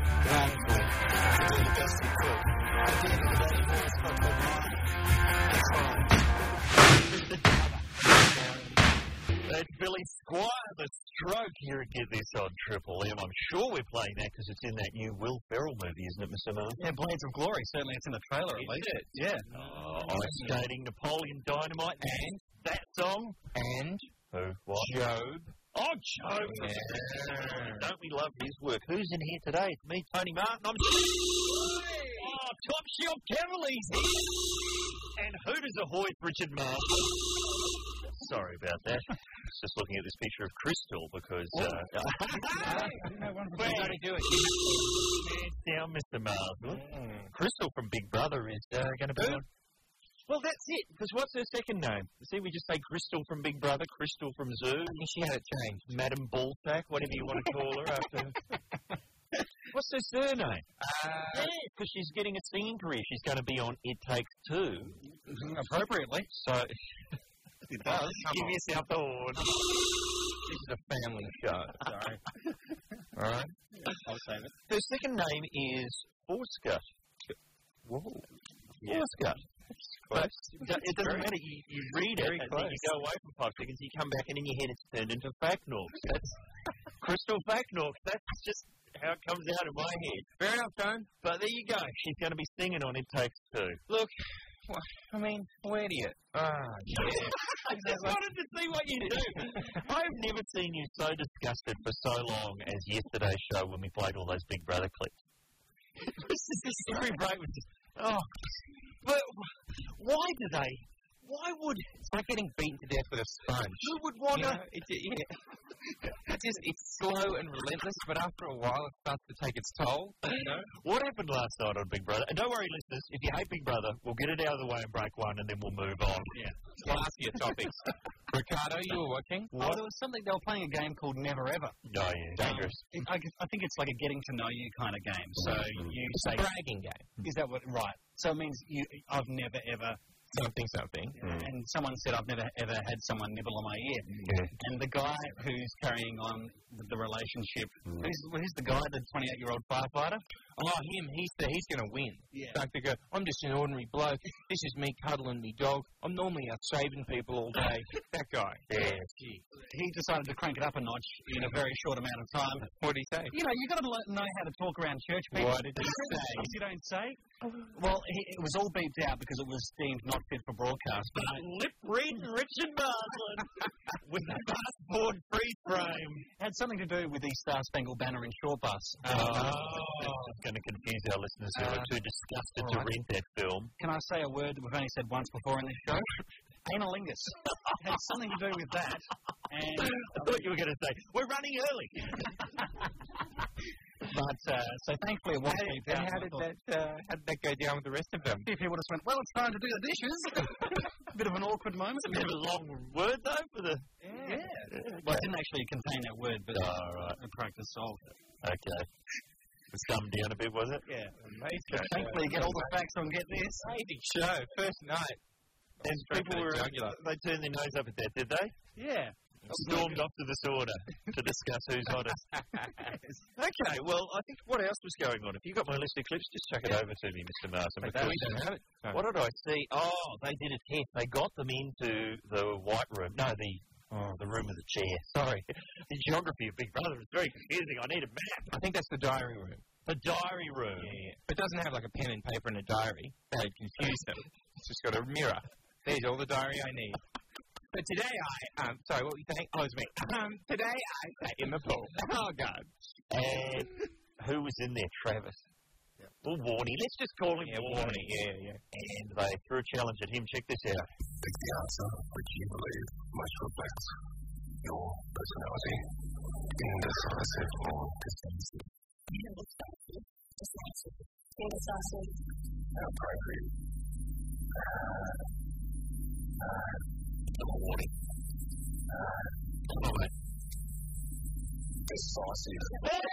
Thankfully, I did the best I could. I did it that voice, but that's fine. That's Billy Squire, the Stroke, here at Get This on Triple M. I'm sure we're playing that because it's in that new Will Ferrell movie, isn't it, Mr. Mark? Yeah, Blades of Glory. Certainly it's in the trailer, at least. Yeah. Ice Skating, Napoleon Dynamite, and that song. And Who? What? Job. Oh, Job. Yeah. Don't we love his work? Who's in here today? It's me, Tony Martin. I'm... Top Shelf Cavalier's here. And who does ahoy, Richard Martin? Sorry about that. I was just looking at this picture of Crystal because... How to do it? Hands down, Mr. Mars. Crystal from Big Brother is going to be on... Well, that's it, because what's her second name? See, we just say Crystal from Big Brother, Crystal from Zoo. She had it changed. Madam Ballsack, whatever you want to call her after... What's her surname? Because she's getting a singing career. She's going to be on It Takes Two. Appropriately. So... It does. Give yourself the award. This is a family show. Sorry. All right. I'll save it. Her second name is Forscut. Whoa. Forscut. It doesn't matter. You read it, and then you go away for 5 seconds, you come back, and in your head it's turned into Facnorks. That's Crystal Facnorks. That's just how it comes out in my head. Fair enough, John. But there you go. She's going to be singing on It Takes Two. Look, I mean, where do you? Yeah. I just wanted to see what you do. I've never seen you so disgusted for so long as yesterday's show when we played all those Big Brother clips. Every break was just, but why do they? Why would... It's like getting beaten to death with a sponge. Who would want to... It's slow and relentless, but after a while it starts to take its toll, you know? What happened last night on Big Brother? And don't worry, listeners, if you hate Big Brother, we'll get it out of the way and break one, and then we'll move on. Yeah. Classier topics. Ricardo, you were watching? What? There was something, they were playing a game called Never Ever. Oh, yeah, dangerous. I think it's like a getting to know you kind of game. So you say... It's a bragging game. Is that what... Right. So it means I've never ever... Something. And someone said, I've never ever had someone nibble on my ear. Yeah. And the guy who's carrying on the relationship, who's the guy, the 28-year-old firefighter? Oh, him. He's going to win. Yeah. Like they go, I'm just an ordinary bloke. This is me cuddling me dog. I'm normally out saving people all day. That guy. Yeah. He decided to crank it up a notch in a very short amount of time. What did he say? You know, you've got to know how to talk around church people. What did he say? You don't say? Well, it was all beeped out because it was deemed not fit for broadcast. But Lip-reading Richard Marsland with a fast-forward freeze frame. It had something to do with the Star Spangled Banner in Short Bus. It's going to confuse our listeners who are too disgusted to rent that film. Can I say a word that we've only said once before in this show? Analingus. It had something to do with that. And I thought you were going to say, we're running early. But, so thankfully it wasn't beeped out. How did that go down with the rest of them? If he would have went, well, it's time to do the dishes. A bit of an awkward moment. It's a bit of a long word, though, for the... Yeah. Well, it didn't actually contain that word, but right. the practice solved it. Okay. It summed down a bit, was it? Yeah. Amazing. Thankfully, you get all the facts on Get This. Amazing show. First night. And people were... They turned their nose up at that, did they? Yeah. Stormed off to the sauna to discuss who's hottest. Okay, well, I think what else was going on? If you've got my list of clips, just chuck it over to me, Mr. Marsden. We don't have it. What did I see? Oh, they did a test. They got them into the white room. No, the room with the chair. Sorry. The geography of Big Brother is very confusing. I need a map. I think that's the diary room. The diary room. Yeah. It doesn't have like a pen and paper and a diary. That would confuse them. It's just got a mirror. There's all the diary I need. But today sorry, what were you saying? Oh, it was me. Today I sat in the pool. Oh, God. And who was in there? Travis. Yeah. Well, Warnie. Let's just call him Warnie. Yeah. And they threw a challenge at him. Check this out. Pick the answer which you believe most reflects your personality. Indecisive or decisive. Indecisive. Appropriate. Warning. Decisive.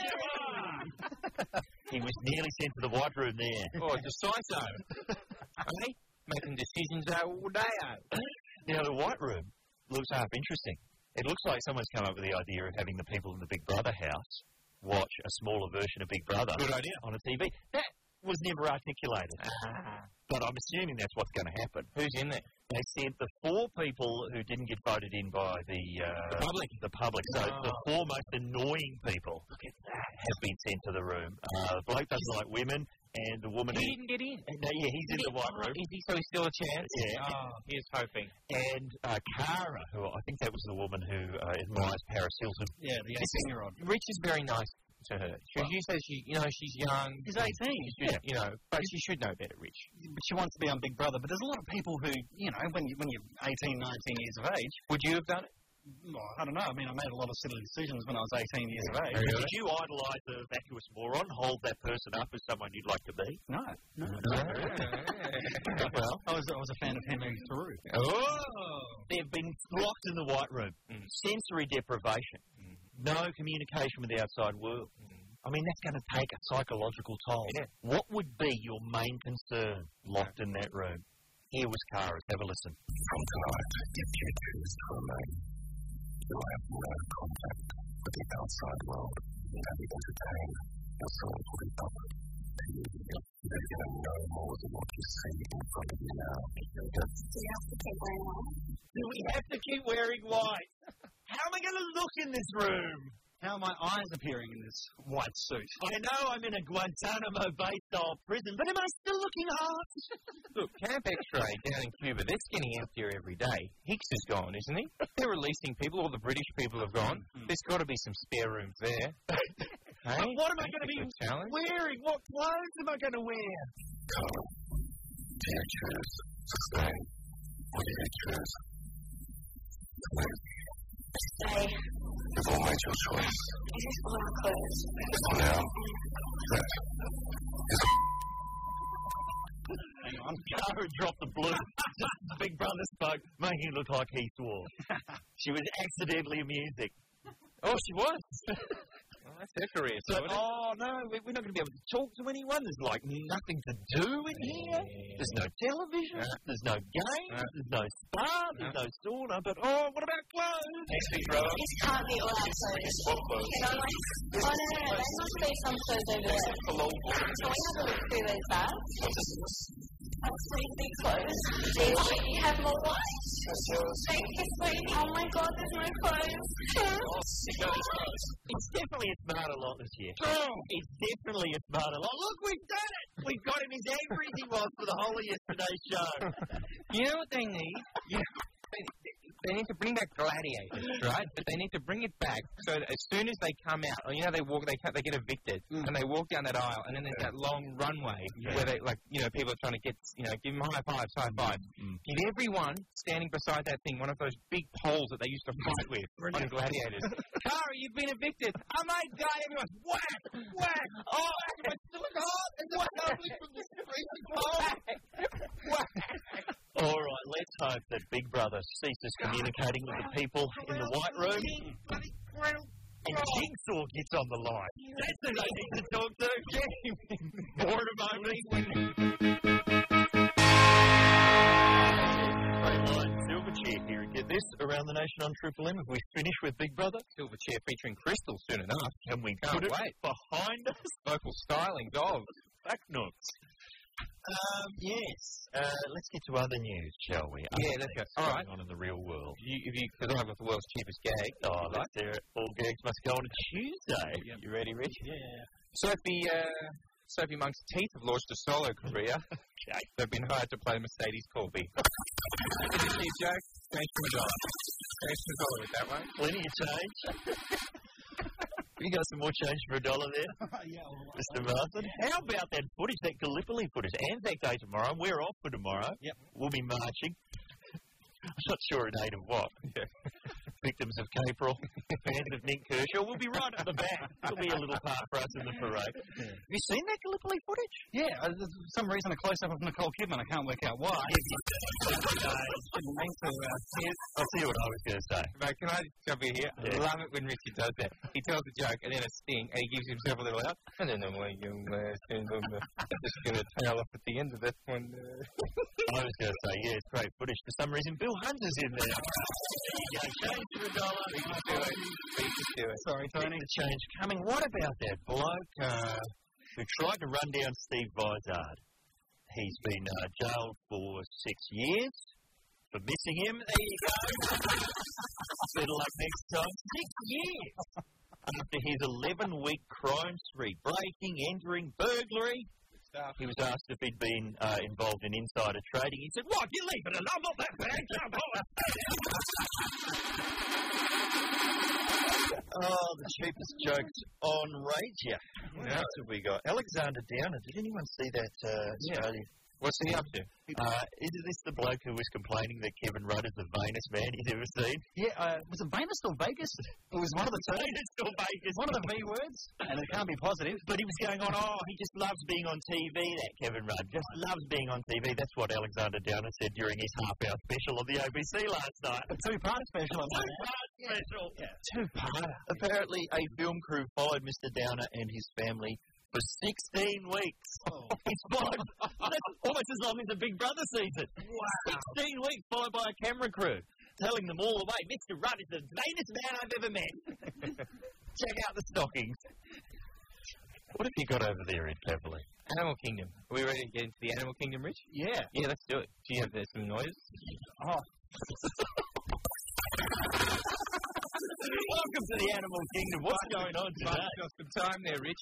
He was nearly sent to the white room there. Oh, decisive. Hey, making decisions all day. Now, the white room looks half interesting. It looks like someone's come up with the idea of having the people in the Big Brother house watch a smaller version of Big Brother Good idea. on a TV. That was never articulated. But I'm assuming that's what's going to happen. Who's in there? They said the 4 people who didn't get voted in by the public. So the 4 most annoying people have been sent to the room. The bloke doesn't like women, and the woman He didn't get in. No, yeah, he's in the white room. Is he, so he's still a chance? Yeah. Oh, here's hoping. And Cara, who I think that was the woman who admires Paris Hilton. Yeah, the 18-year-old. Rich is very nice to her. You say she's young. She's 18. But she should know better, Rich. But she wants to be on Big Brother. But there's a lot of people who, when you're 18, 19 years of age. Would you have done it? Well, I don't know. I mean, I made a lot of silly decisions when I was 18 years of age. Really? Did you idolise a vacuous moron, hold that person up as someone you'd like to be? No. Well, I was a fan of Henry Thoreau. Oh! They've been locked in the white room. Sensory deprivation. No communication with the outside world. I mean, that's going to take a psychological toll. Yeah. What would be your main concern locked in that room? Here was Cara's. Have a listen. From tonight, if you choose to remain, you'll have no contact with the outside world. And you entertain, your soul will be covered. You're going to know more than what you see in front of you now. Do you have to keep wearing white? Do we have to keep wearing white? How am I going to look in this room? How are my eyes appearing in this white suit? I know I'm in a Guantanamo Bay-style prison, but am I still looking hot? Look, Camp X-Ray down in Cuba, they're getting emptier every day. Hicks is gone, isn't he? They're releasing people. All the British people have gone. There's got to be some spare rooms there. Hey, what am I going to be wearing? What clothes am I going to wear? Come, do you choose to stay, or do you choose to leave? Stay. You've all made your choice. This is all our clothes. For now, that is Hang on. Cara dropped the blue. Big Brother spoke, making it look like he swore. She was accidentally amusing. Oh, she was. Well, that's her career. So, no, we're not going to be able to talk to anyone. There's like nothing to do in here. There's no television. There's no games. There's no spa. There's no sauna. But, what about clothes? Next Big Brother. This can't be all our clothes. what clothes? No. There must be some clothes over there. Can we have a look through those bags? That's pretty big clothes. Do you have more white? That's yours. Thank you, sweetie. Oh my God, there's no clothes. It's definitely a smarter lot this year. It's definitely a smarter lot. Look, we've done it. We've got him as angry as he was for the whole of yesterday's show. You know what they need? They need to bring back gladiators, right? But they need to bring it back so that as soon as they come out, or, they get evicted, and they walk down that aisle, and then there's that long runway where they, people are trying to get, give them high fives. Give everyone standing beside that thing one of those big poles that they used to fight with on gladiators. Cara, you've been evicted. Oh my God, everyone's whack. Oh, everyone's still hot. Whack from the freezing pole. Whack. All right, let's hope that Big Brother ceases communicating with the people in the white room. And Jigsaw gets on the line. That's who they need to talk to. More in a moment. Silverchair here. Get this around the nation on Triple M. If we finish with Big Brother, Silverchair featuring Crystal soon enough. can we Can't put it wait. behind us? Local styling dogs. Back nuts. Yes. Let's get to other news, shall we? Yeah, let's go. All All right. right. On in the real world. Because I've got the world's cheapest gag. Oh, let's hear it. All gags must go on a Tuesday. Yep. You ready, Rich? Yeah. Sophie Monk's teeth have launched a solo career. Okay. They've been hired to play Mercedes Corby. Is it a cheap joke? Thanks for $1. Thanks for $1 with that one. Plenty of change. You got some more change for $1 there, Yeah, all right. Mr. Martin? How about that footage, that Gallipoli footage? Anzac Day tomorrow. We're off for tomorrow. Yep. We'll be marching. I'm not sure in aid of what. Victims of Capril, fans of Nick Kershaw. We'll be right at the back. There'll be a little part for us in the parade. Have you seen that Gallipoli footage? Yeah, there's for some reason a close-up of Nicole Kidman. I can't work out why. I'll see what I was going to say. Mate, can I just jump in here? Yeah. I love it when Richard does that. He tells a joke and then a sting, and he gives himself a little out. I don't know why young man. I'm just going to tail off at the end of that one. I was going to say, yeah, it's great footage. For some reason, Bill Hunt is in there. There you go. Shane him $1. He can do it. He can do it. Sorry, Tony. The change coming. What about that bloke who tried to run down Steve Vizard? He's been jailed for 6 years for missing him. There you go. Better luck next time. 6 years. After his 11-week crime spree, breaking, entering, burglary, he was asked if he'd been involved in insider trading. He said, "What? You leave it alone? I'm not that bad. Oh, the cheapest jokes on radio. What else have we got? Alexander Downer. Did anyone see that Australia? What's he up to? Isn't this the bloke who was complaining that Kevin Rudd is the vainest man he's ever seen? Yeah, was it Venus or Vegas? It was one of the two. Venus or Vegas. One of the V words, and it can't be positive. But he was going on, he just loves being on TV, that Kevin Rudd. Just loves being on TV. That's what Alexander Downer said during his half-hour special on the ABC last night. A two-part special. Special. Yeah. Two-part. Apparently, a film crew followed Mr. Downer and his family for 16 weeks. Oh. It's followed. That's almost as long as the Big Brother season. Wow. 16 weeks followed by a camera crew, telling them all the way, Mr. Rudd is the vainest man I've ever met. Check out the stockings. What have you got over there, Ed Cleverly? Animal Kingdom. Are we ready to get into the Animal Kingdom, Rich? Yeah. Yeah, let's do it. Do you have some noise? Oh. Welcome to the Animal Kingdom. What's going on today? Got some time there, Rich.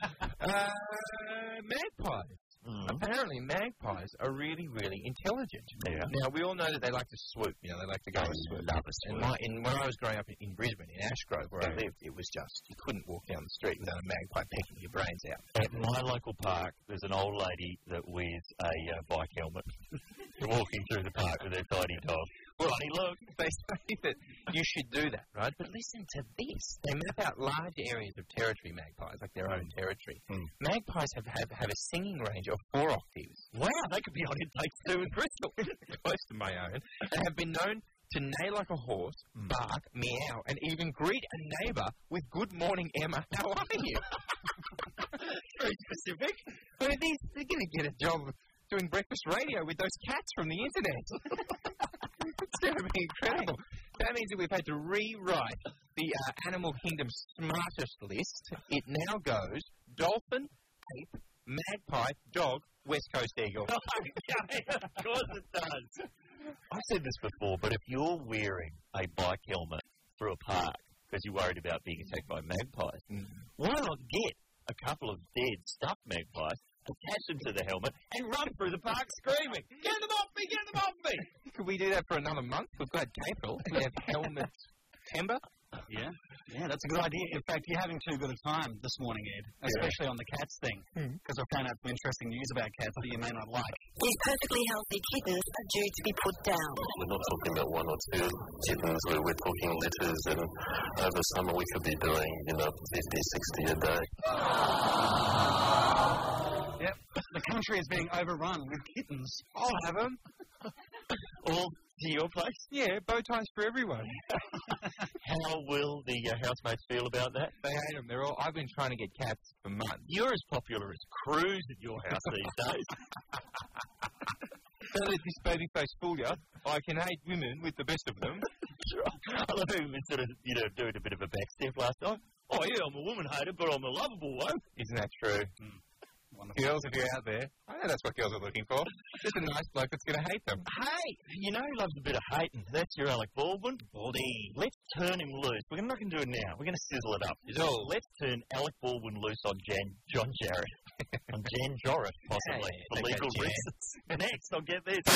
Magpies. Apparently, magpies are really, really intelligent. Yeah. Now, we all know that they like to swoop. You know, they like to go and swoop. And when I was growing up in Brisbane, in Ashgrove, where I lived, it was just, you couldn't walk down the street without a magpie pecking your brains out. At my local park, there's an old lady that wears a bike helmet walking through the park with her tiny dog. Well, look, they say that you should do that, right? But listen to this. They map out large areas of territory, magpies, like their own territory. Magpies have a singing range of 4 octaves. Wow, they could be on in Takes Two with Crystal. Close to my own. They have been known to neigh like a horse, bark, meow, and even greet a neighbour with "Good morning, Emma. How are you?" Very specific. I mean, they're going to get a job doing breakfast radio with those cats from the internet. It's going to be incredible. That means that we've had to rewrite the Animal Kingdom smartest list. It now goes dolphin, ape, magpie, dog, West Coast eagle. Okay, of course it does. I've said this before, but if you're wearing a bike helmet through a park because you're worried about being attacked by magpies, why not get a couple of dead stuffed magpies, attach them to the helmet, and run through the park screaming, "Get them off me! Get them off me!" Could we do that for another month? We've got April. We have helmet timber. Yeah, that's a good idea. In fact, you're having too good a time this morning, Ed, especially on the cats thing, because I found out some interesting news about cats that you may not like. These perfectly healthy kittens are due to be put down. We're not talking about 1 or 2 kittens, we're talking litters, and over summer we could be doing, 50, 60 a day. Yep, the country is being overrun with kittens. I'll have them. All to your place? Yeah, bow ties for everyone. How will the housemates feel about that? They hate them. I've been trying to get cats for months. You're as popular as Cruz at your house these days. Don't let this baby face fool you. I can hate women with the best of them. I love him sort of, doing a bit of a backstep last time. Oh, yeah, I'm a woman hater, but I'm a lovable one. Isn't that true? Wonderful. Girls, if you're out there, I know that's what girls are looking for. Just a nice bloke that's going to hate them. Hey, he loves a bit of hating. That's your Alec Baldwin. Baldy. Let's turn him loose. We're not going to do it now. We're going to sizzle it up. Let's turn Alec Baldwin loose on John Jarrett. On Jan Jorrit, possibly, for legal reasons. Next, I'll get this.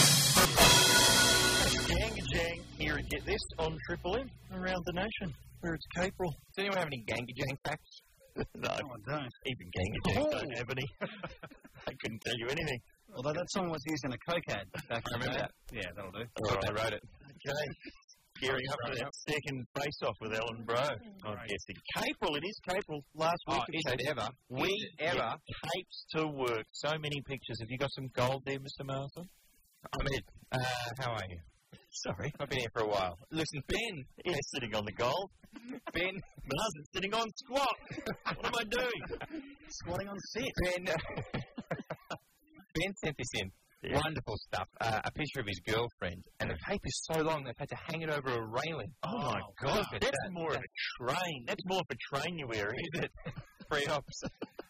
Gang here at Get This on Triple M around the nation, where it's April. Does anyone have any Gangy-Jang facts? No, I don't. Even Gangy don't have any. I couldn't tell you anything. Although that song was used in a coke ad. I remember that. Yeah, that'll do. All right. I wrote it. Okay. Gearing up for that second face-off with Ellen Bro. I'm guessing. April, it is April. Last week. Is it ever? Ever. Capes to work. So many pictures. Have you got some gold there, Mr. Marsden? How are you? Sorry. I've been here for a while. Listen, Ben. He's sitting on the gold. Ben. Marsden's sitting on squat. What am I doing? Squatting on sit. Ben sent this in. Yeah. Wonderful stuff. A picture of his girlfriend, and the cape is so long they've had to hang it over a railing. Oh, my God. That's more of a train. That's more of a train you wear, Is it? Free ops.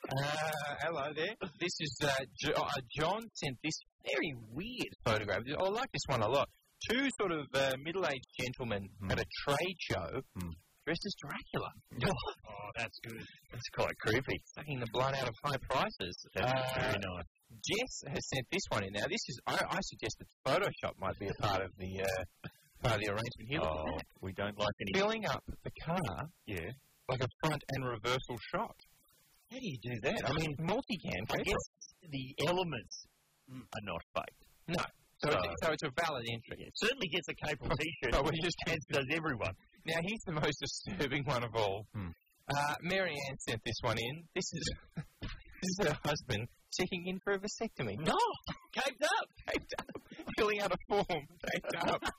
Hello there. This is John sent this very weird photograph. I like this one a lot. Two sort of middle-aged gentlemen at a trade show dressed as Dracula. Oh, that's good. That's quite creepy. Sucking the blood out of high prices. That's very nice. Jess has sent this one in. Now, this is, I suggest that Photoshop might be a part of the arrangement here. Look at that. We don't like any... Filling up the car like a front and reversal shot. How do you do that? I mean, multicam. I guess the elements are not fake. No. So it's a valid entry. It certainly gets a Capel T-shirt, but we just as does everyone. Now, here's the most disturbing one of all. Mary Ann sent this one in. This is her husband checking in for a vasectomy. No! Caped up! Filling out a form. Caped up.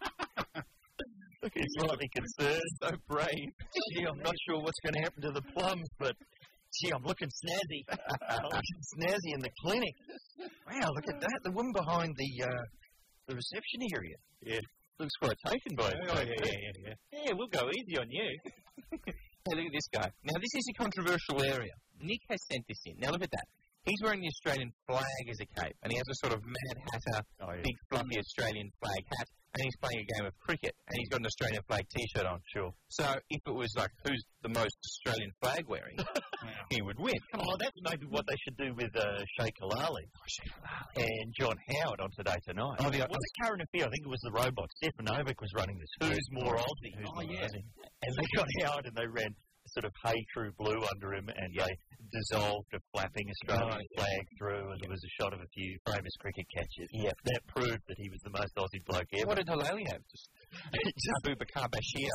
Look, he's slightly concerned. So brave. Gee, I'm not sure what's going to happen to the plums, but... Gee, I'm looking snazzy. I'm looking snazzy in the clinic. Wow, look at that. The woman behind the reception area. Yeah. Looks quite taken by it. Oh, yeah. Yeah, we'll go easy on you. Hey, look at this guy. Now, this is a controversial area. Nick has sent this in. Now, look at that. He's wearing the Australian flag as a cape, and he has a sort of Mad Hatter, big fluffy Australian flag hat, and he's playing a game of cricket, and he's got an Australian flag T-shirt on. Sure. So if it was like, who's the most Australian flag wearing, he would win. Come on, that's maybe what they should do with Sheikh Halali and John Howard on Today Tonight. Oh, what's the current affair? I think it was the robot. Stefan Novak was running this. Who's more Aussie? And they got Howard and they ran sort of Hey True Blue under him, and they dissolved a flapping Australian flag through, and there was a shot of a few famous cricket catches. Yeah, that proved that he was the most Aussie bloke ever. What did Halali have? Just Abu Bakar Bashir.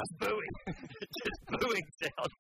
Just booing sounds.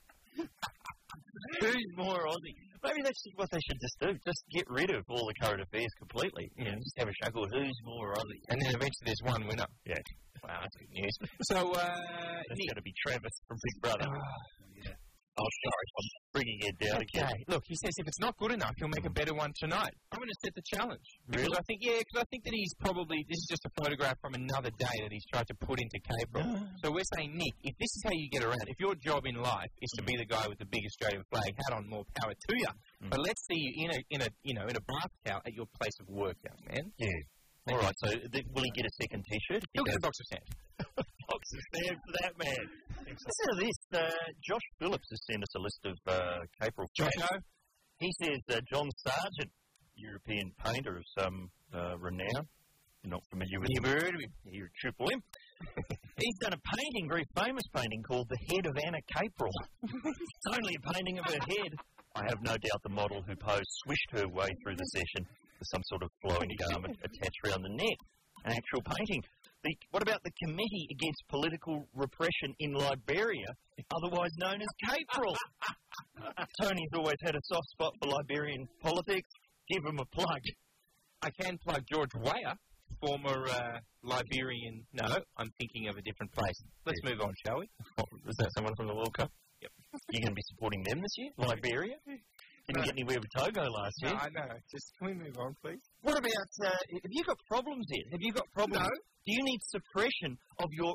Who's more Aussie? Maybe that's what they should just do. Just get rid of all the current affairs completely. You know, just have a struggle. Who's more Aussie? And then eventually there's one winner. Yeah. Wow, that's good news. So, that's going to be Travis from Big Brother. Oh, sorry, I'm bringing it down again. Look, he says if it's not good enough, he'll make a better one tonight. I'm going to set the challenge. Really? Because I think that he's probably, this is just a photograph from another day that he's tried to put into Capel. So we're saying, Nick, if this is how you get around, if your job in life is to be the guy with the big Australian flag hat on, more power to you. But let's see you in a bath towel at your place of work, young man. Yeah. All right, so will he get a second T-shirt? He'll get a box of sand. Box of sand for that man. Listen to this. Josh Phillips has sent us a list of Capel fans. He says John Sargent, European painter of some renown. You're not familiar with him. Never heard of him. You're a triple M. He's done a painting, very famous painting, called The Head of Anna Capel. It's only a painting of her head. I have no doubt the model who posed swished her way through the session with some sort of flowing garment attached around the neck. An actual painting. What about the Committee Against Political Repression in Liberia, otherwise known as Capel? Tony's always had a soft spot for Liberian politics. Give him a plug. I can plug George Weah, former Liberian... No, I'm thinking of a different place. Let's move on, shall we? Is that someone from the World Cup? Yep. You're going to be supporting them this year? Liberia? Didn't get anywhere with Togo last year. No, I know. Just can we move on, please? What about, have you got problems here? Have you got problems? No. Do you need suppression of your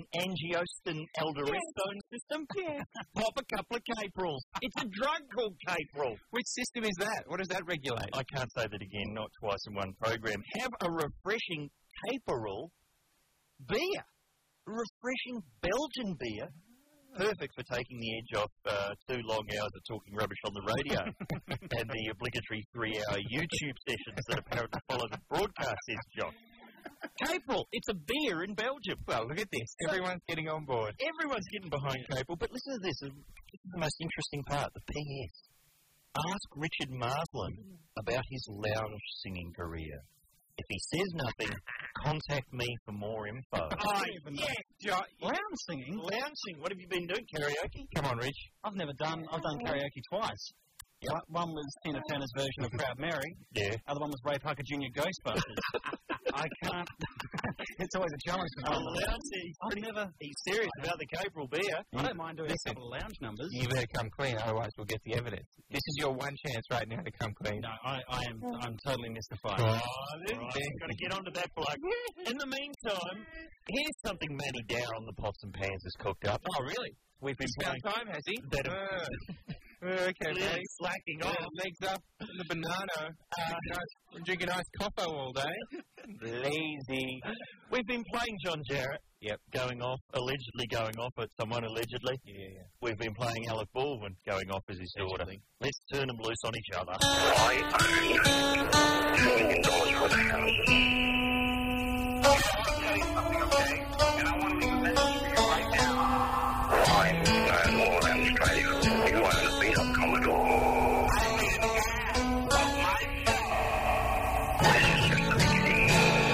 renin-angiostensin-aldosterone system? Yeah. Pop a couple of Capels. It's a drug called Capel. Which system is that? What does that regulate? I can't say that again, not twice in one program. Have a refreshing Capel beer. Refreshing Belgian beer. Perfect for taking the edge off 2 long hours of talking rubbish on the radio and the obligatory 3-hour YouTube sessions that apparently follow the broadcast, says John. Capel, it's a beer in Belgium. Well, look at this. Everyone's getting on board. Everyone's getting behind Capel. But listen to this. This is the most interesting part, the PS. Ask Richard Marsland about his lounge singing career. If he says nothing, contact me for more info. Oh, yes. Lounge singing? Lounge singing. What have you been doing? Karaoke? Come on, Rich. I've done karaoke twice. Yep. One was Tina Turner's version of Proud Mary. Yeah. Other one was Ray Parker Jr. Ghostbusters. I can't. It's always a challenge. He's serious about the Capril beer. I don't mind doing a couple of lounge numbers. You better come clean, otherwise we'll get the evidence. This is your one chance right now to come clean. No, I'm totally mystified. Got to get onto that bloke. In the meantime, here's something Manny Dow on the Pots and Pans has cooked up. Oh, really? We've been playing time, has he? Okay, mate. slacking off. Legs up, the banana. Drinking ice coffee all day. Lazy. We've been playing John Jarrett. Yep. Allegedly going off at someone, allegedly. Yeah. We've been playing Alec Baldwin going off as his daughter. Let's turn them loose on each other. I own $2 million worth of houses. I want to tell you something, okay? And I want to leave a message for you right now. I'm all around Australia. You own a beat-up Commodore. I made a of myself. This is just the beginning.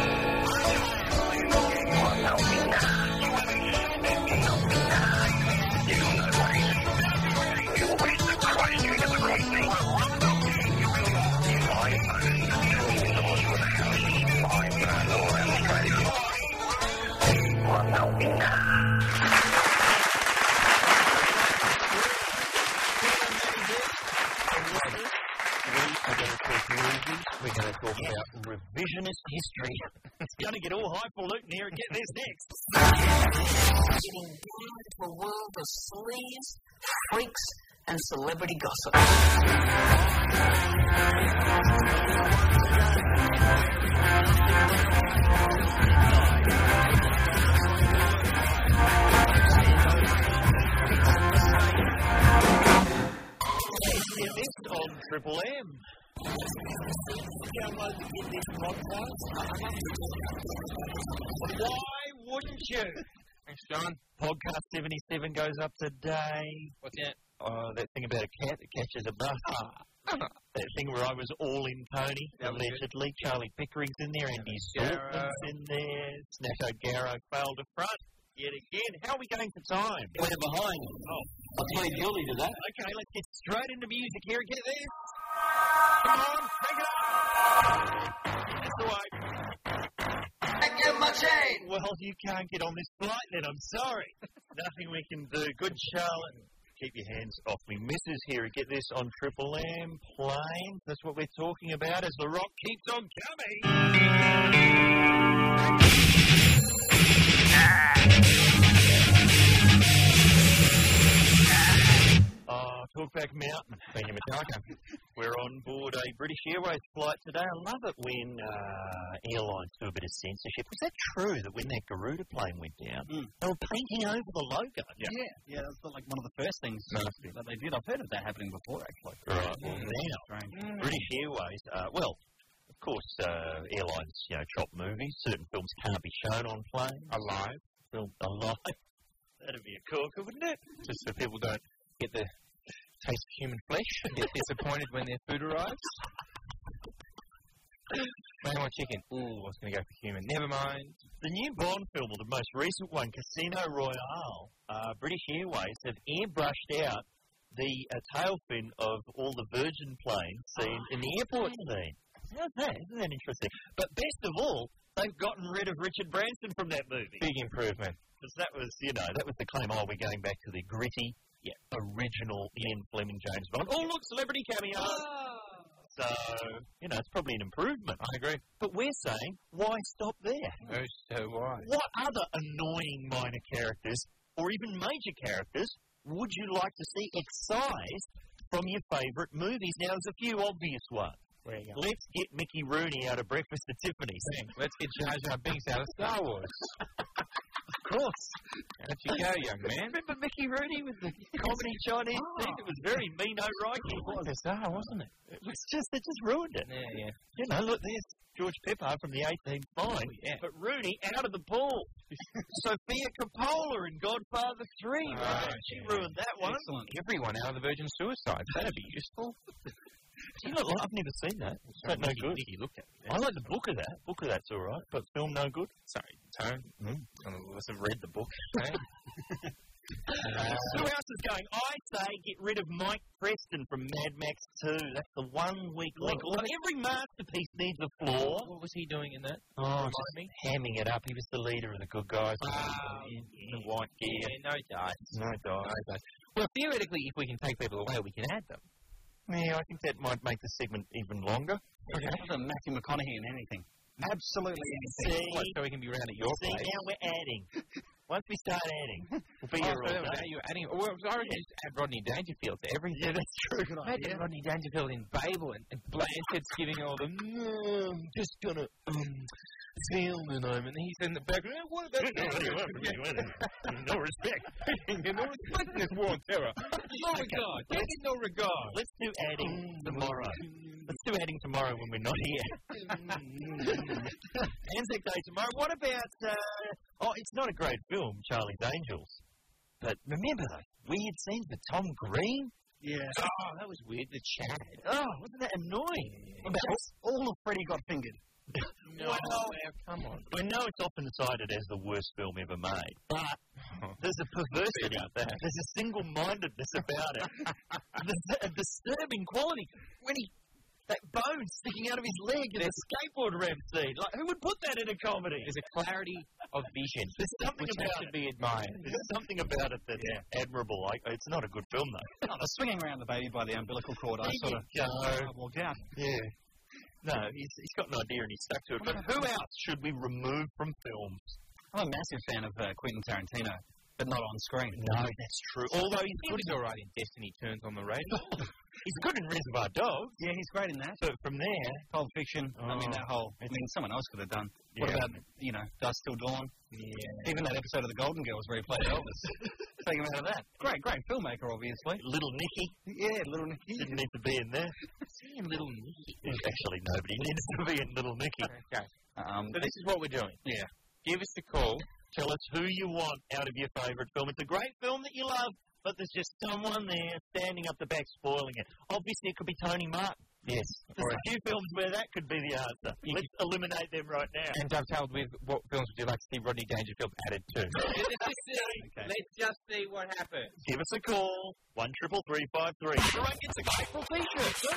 I'm helping now. You haven't met me helping now. You don't know what he's doing. You wish to Christ you never crossed me. I own $2 million worth of houses. I'm all around Australia. I'm helping now. We're going to talk about revisionist history. It's going to get all highfalutin here and get this next. Getting down into a world of sleaze, freaks, and celebrity gossip. This on Triple M. Download the Get This podcast. Why wouldn't you? Thanks, John. Podcast 77 goes up today. What's that? That thing about a cat that catches a bus. That thing where I was all in Tony, allegedly. Charlie Pickering's in there, Andy Saltman's in there. Snap O'Garrow failed to front yet again. How are we going for time? We're behind. Oh, I plead guilty to that. okay, let's get straight into music here and get this. Come on, take it up. That's the way. I get my chain. Well, you can't get on this flight then, I'm sorry. Nothing we can do. Good, Charlotte. Keep your hands off me. Missus here. Get this on Triple M. Planes. That's what we're talking about as the rock keeps on coming. Talkback Mountain. Thank you, Metallica. We're on board a British Airways flight today. I love it when airlines do a bit of censorship. Was that true that when that Garuda plane went down, they were painting over the logo? Yeah, that's like one of the first things that they did. I've heard of that happening before, actually. Right. Well, now, British Airways, of course, airlines, chop movies. Certain films can't be shown on planes. Alive. That'd be a corker, wouldn't it? Just so people don't get the taste of human flesh and get disappointed when their food arrives. I want chicken. Ooh, I was going to go for human. Never mind. The new Bond film, or the most recent one, Casino Royale, British Airways have airbrushed out the tail fin of all the Virgin planes seen in the airport scene. How's that? Isn't that interesting? But best of all, they've gotten rid of Richard Branson from that movie. Big improvement. Because that was, that was the claim, we're going back to the gritty, original Ian Fleming James Bond. Oh, look, celebrity cameo. So, it's probably an improvement. I agree. But we're saying, why stop there? Oh, so why? What other annoying minor characters, or even major characters, would you like to see excised from your favourite movies? Now, there's a few obvious ones. Where you go? Let's get Mickey Rooney out of Breakfast at Tiffany's. Let's get Jar Jar Binks out of Star Wars. Of course. Out you go, young man. Remember Mickey Rooney with the comedy Chinese thing? It was very Mino Reiki. It was bizarre, wasn't it? It just ruined it. Yeah. Look, there's George Peppard from the 18th Fine. But Rooney out of the pool. Sophia Coppola in Godfather 3. She ruined that one. Excellent. Everyone out of the Virgin Suicides. That'd be useful. I've never seen that. Is that no good? Nicky looked at it. I like the book of that. Book of that's all right, but film no good. Sorry, Tone. I must have read the book. Who else is going? I say get rid of Mike Preston from Mad Max 2. That's the one weak link. Look, every masterpiece needs a flaw. What was he doing in that? Oh, just hamming it up. He was the leader of the good guys. In the white gear. Yeah, no dice. No dice. Well, theoretically, if we can take people away, we can add them. Yeah, I think that might make the segment even longer. Okay. Matthew McConaughey in anything. Absolutely anything. See, So we can be around at your place. now we're adding. Once we start adding, we'll be here all So day. now you're adding. Well, I reckon just add Rodney Dangerfield to everything. Yeah, that's true. Good Imagine idea. Rodney Dangerfield in Babel and Blanchett's giving all the I'm just gonna film the moment. And he's in the back. What about No respect. no respect in this war on terror. No regard. Take it no regard. Let's do adding tomorrow. Let's do adding tomorrow when we're not here. Anzac Day tomorrow. What about... it's not a great film, Charlie's Angels. But remember those weird scenes with Tom Green? Yeah. Oh, that was weird. The Chad. Oh, wasn't that annoying? All of Freddy got fingered. No, come on. I know it's often cited as the worst film ever made, but there's a perversity about that. There's a single-mindedness about it. There's a disturbing quality. When that bone sticking out of his leg in the skateboard ramp scene. Like, who would put that in a comedy? There's a clarity of vision. There's something which about should be admired. There's something about it that's admirable. Like, it's not a good film, though. The swinging around the baby by the umbilical cord, I sort of walked out. Yeah. No, he's got an idea and he's stuck to it. But who else should we remove from films? I'm a massive fan of Quentin Tarantino, but not on screen. No, that's true. Although he's He was all right in Destiny Turns on the Radio. He's good in Reservoir Dogs. Yeah, he's great in that. So from there... Pulp Fiction, someone else could have done. What about, Dusk Till Dawn? Yeah. Even that episode of The Golden Girls where he played Elvis. Take him out of that. Great filmmaker, obviously. Little Nicky. Yeah, Little Nicky. Didn't need to be in there. Little Nicky. Actually, nobody needs to be in Little Nicky. Okay. So this is what we're doing. Yeah. Give us a call. Tell us who you want out of your favourite film. It's a great film that you love, but there's just someone there standing up the back spoiling it. Obviously, it could be Tony Martin. Yes. There's a few films where that could be the answer. Let's eliminate them right now. And dovetailed with what films would you like to see Rodney Dangerfield added to? Let's just see what happens. Give us a call. 133353. Everyone gets a grateful t-shirt, sir.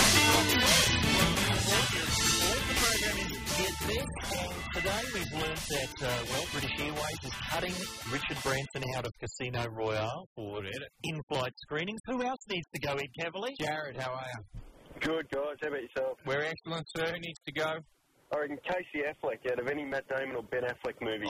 The program is Get This. Today we've learned that, British Airways is cutting Richard Branson out of Casino Royale for in-flight screenings. Who else needs to go, Ed Cavalier? Jared, how are you? Good, guys. How about yourself? We're excellent, sir. Who needs to go? I reckon Casey Affleck out of any Matt Damon or Ben Affleck movie.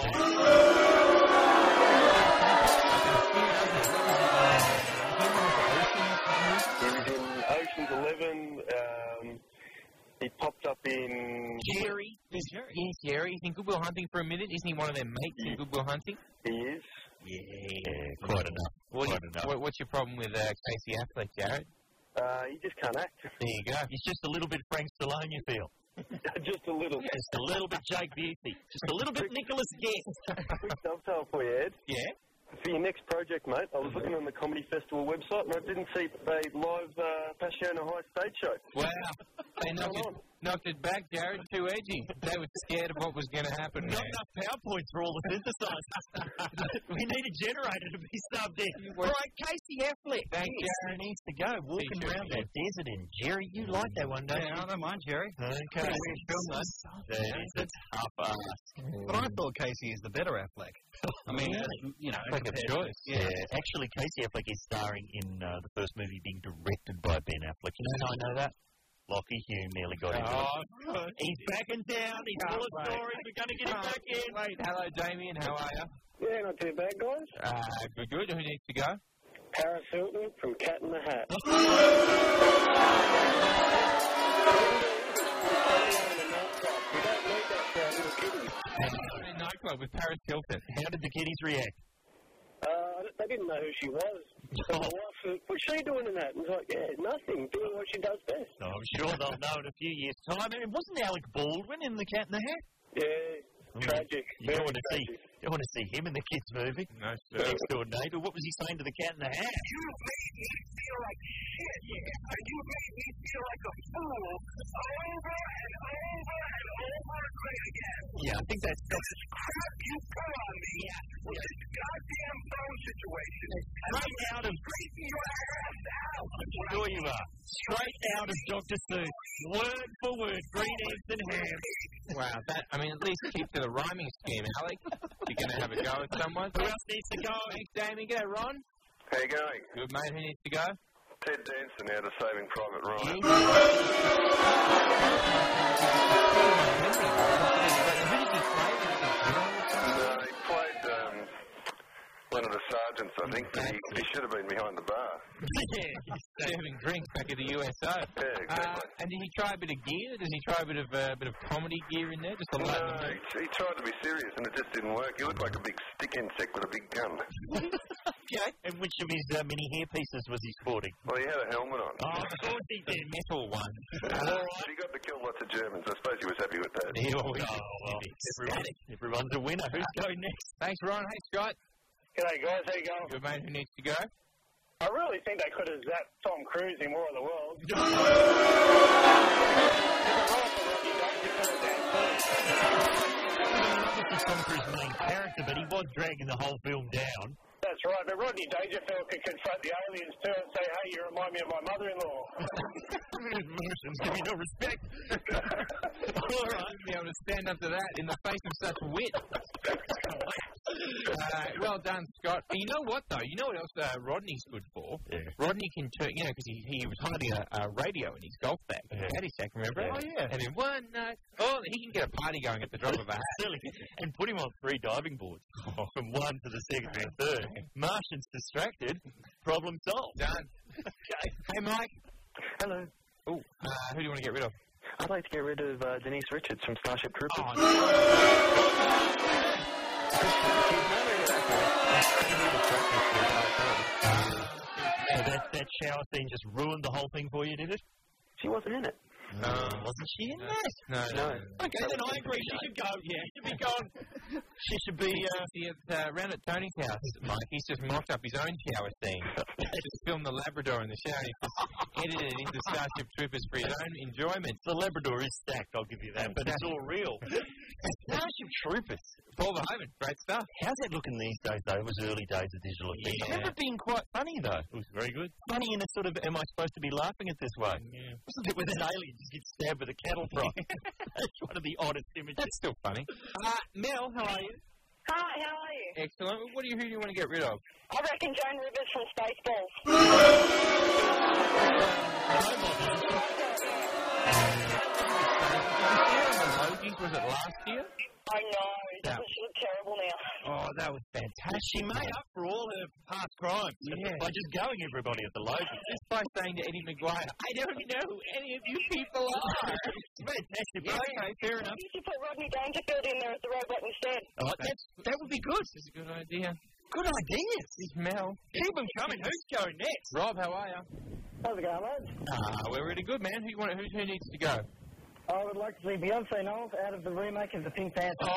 He was in Ocean's 11. He popped up in... Jerry. Yes, Jerry. He's in Good Will Hunting for a minute. Isn't he one of their mates in Good Will Hunting? He is. Yeah, quite enough. What's your problem with Casey Affleck, Jared? He just can't act. There you go. He's just a little bit Frank Stallone, you feel? Just a little. Just a little bit Jake Busey. Just a little bit Nicholas Guest. Quick dovetail for you, Ed. Yeah? For your next project, mate, I was looking on the Comedy Festival website and I didn't see a live Passiona High stage show. Wow. They knocked it back, Jared. Too edgy. They were scared of what was going to happen. Not enough PowerPoints for all the synthesizers. We need a generator to be subbed in. Right, Casey Affleck. Thanks, Jared needs to go. Walking around that desert in Jerry. You like that one, don't you? I don't mind, Jerry. Okay. That is a tough ask. But I thought Casey is the better Affleck. I mean, like a choice. Yeah. Actually, Casey Affleck is starring in the first movie being directed by Ben Affleck. You know how I know that? Lockie Hume nearly got into it. He's back in town. He's full of stories. We're going to get him back in. Wait, hello, Damien. How are you? Yeah, not too bad, guys. Good. Who needs to go? Paris Hilton from Cat in the Hat. Nightclub with Paris Hilton. How did the kiddies react? They didn't know who she was. So my wife said, what's she doing in that? And I was like, nothing. Doing what she does best. Oh, I'm sure they'll know in a few years' time. And wasn't Alec Baldwin in The Cat in the Hat? Yeah, tragic. You don't want to see him in the kids' movie. No, The Next Door Neighbor. What was he saying to the Cat in the Hat? You made me feel like shit. And you made me feel like a fool over and over and over again. Yeah, I think that's crap you put on me with this goddamn phone situation. Straight out of... your ass out. Sure you are. Straight out of Dr. Seuss. Word for word. Green eggs and ham. wow. At least keep to the rhyming scheme, Alec. You're going to have a go at someone. Who else needs to go? Thanks, Damien. G'day, Ron. How you going? Good, mate. Who needs to go? Ted Danson out of Saving Private Ryan. Who did he play? No, he played one of the sergeants, I think. He should have been behind the bar. Serving drinks back at the USO. Yeah, exactly. And did he try a bit of gear? Does he try a bit of comedy gear in there? Just to lighten the mood? He tried to be serious and it just didn't work. He looked like a big stick insect with a big gun. Okay. And which of his mini hairpieces was he sporting? Well, he had a helmet on. Oh, of course he did. Metal one. But he got to kill lots of Germans. I suppose he was happy with that. Everyone's a winner. Who's going next? Thanks, Ron. Hey, Scott. G'day, guys. How you going? Good, mate. Who needs to go? I really think they could have zapped Tom Cruise in War of the Worlds. Tom Cruise's main character, but he was dragging the whole film down. That's right, but Rodney Dangerfield could confront the aliens too and say, hey, you remind me of my mother-in-law. Emotions give you no respect. All right, be able to stand up to that in the face of such wit. Well done, Scott. But you know what, though? You know what else Rodney's good for? Yeah. Rodney can turn, because he was hiding a radio in his golf bag. Yeah. Caddyshack, remember? Yeah. Oh, yeah. And in one night, he can get a party going at the drop of a hat. And put him on 3 diving boards. From 1 to the 2nd to the 3rd. Martian's distracted. Problem solved. Done. Okay. Hey, Mike. Hello. Who do you want to get rid of? I'd like to get rid of Denise Richards from Starship Troopers. Oh, that shower scene just ruined the whole thing for you, did it? She wasn't in it. No, wasn't she in that? No. Okay, then I agree. She should go. Yeah, she should be gone. She should be round at Tony's house, Mike. He's just mocked up his own shower scene. Just filmed the Labrador in the shower. He's just edited it into Starship Troopers for his own enjoyment. The Labrador is stacked, I'll give you that, but it's all real. Starship Troopers. Paul Verhoeven, great stuff. How's that looking these days, though? It was early days of digital effects. Yeah. I remember it being quite funny, though. It was very good. Funny in a sort of, am I supposed to be laughing at this way? Yeah. Wasn't it with an alien just gets stabbed with a cattle prod? That's one of the oddest images. That's still funny. Mel, how are you? Hi, how are you? Excellent. Who do you want to get rid of? I reckon Joan Rivers from Spaceballs. Was it last year? I know. She looked terrible now. Oh, that was fantastic. She made up for all her past crimes by just going everybody at the Logies. Just by saying to Eddie McGuire, I don't know who any of you people are. It's fantastic. Yeah, okay, fair enough. You should put Rodney Dangerfield in there as the robot instead. That would be good. That's a good idea. Good ideas. It's Mel. Keep them coming. Who's going next? Rob, how are you? How's it going, lads? We're really good, man. Who needs to go? I would like to see Beyonce Knowles out of the remake of The Pink Panther. The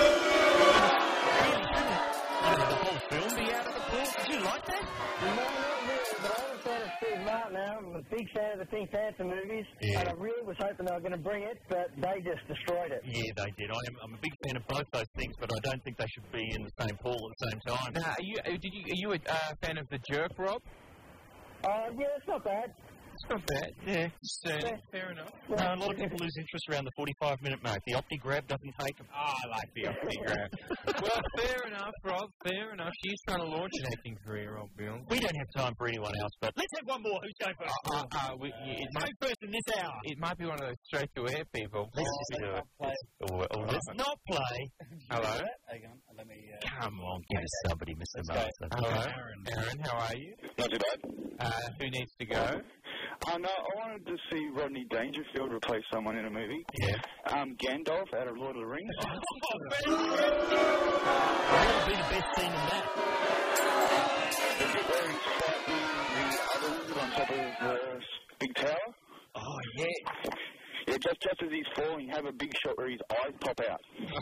whole film be out of the pool? Did you like that? No, not really, but I'm a fan of Steve Martin now. I'm a big fan of the Pink Panther movies, and I really was hoping they were going to bring it, but they just destroyed it. Yeah, they did. I'm a big fan of both those things, but I don't think they should be in the same pool at the same time. Are you a fan of The Jerk, Rob? Yeah, it's not bad. It's not bad. Yeah. Fair enough. A lot of people lose interest around the 45-minute mark. The Opti Grab doesn't take them. I like the Opti Grab. Well, fair enough, Rob. Fair enough. She's trying to launch an acting career, Rob Bill. We don't have time for anyone else, but let's have one more. Who's going first? First in this hour. It might be one of those straight-to-air people. Let's just do it. Let's not play. Hello? Hang on. Let me... Come on, give us somebody, Mr. Marston. Hello? Aaron, how are you? Not too bad. Who needs to go? No, I wanted to see Rodney Dangerfield replace someone in a movie. Yeah. Gandalf out of Lord of the Rings. What would be the best scene in that? The bit where he's fighting the other wizard on top of the big tower. Oh, yeah. Yeah, just as he's falling, have a big shot where his eyes pop out.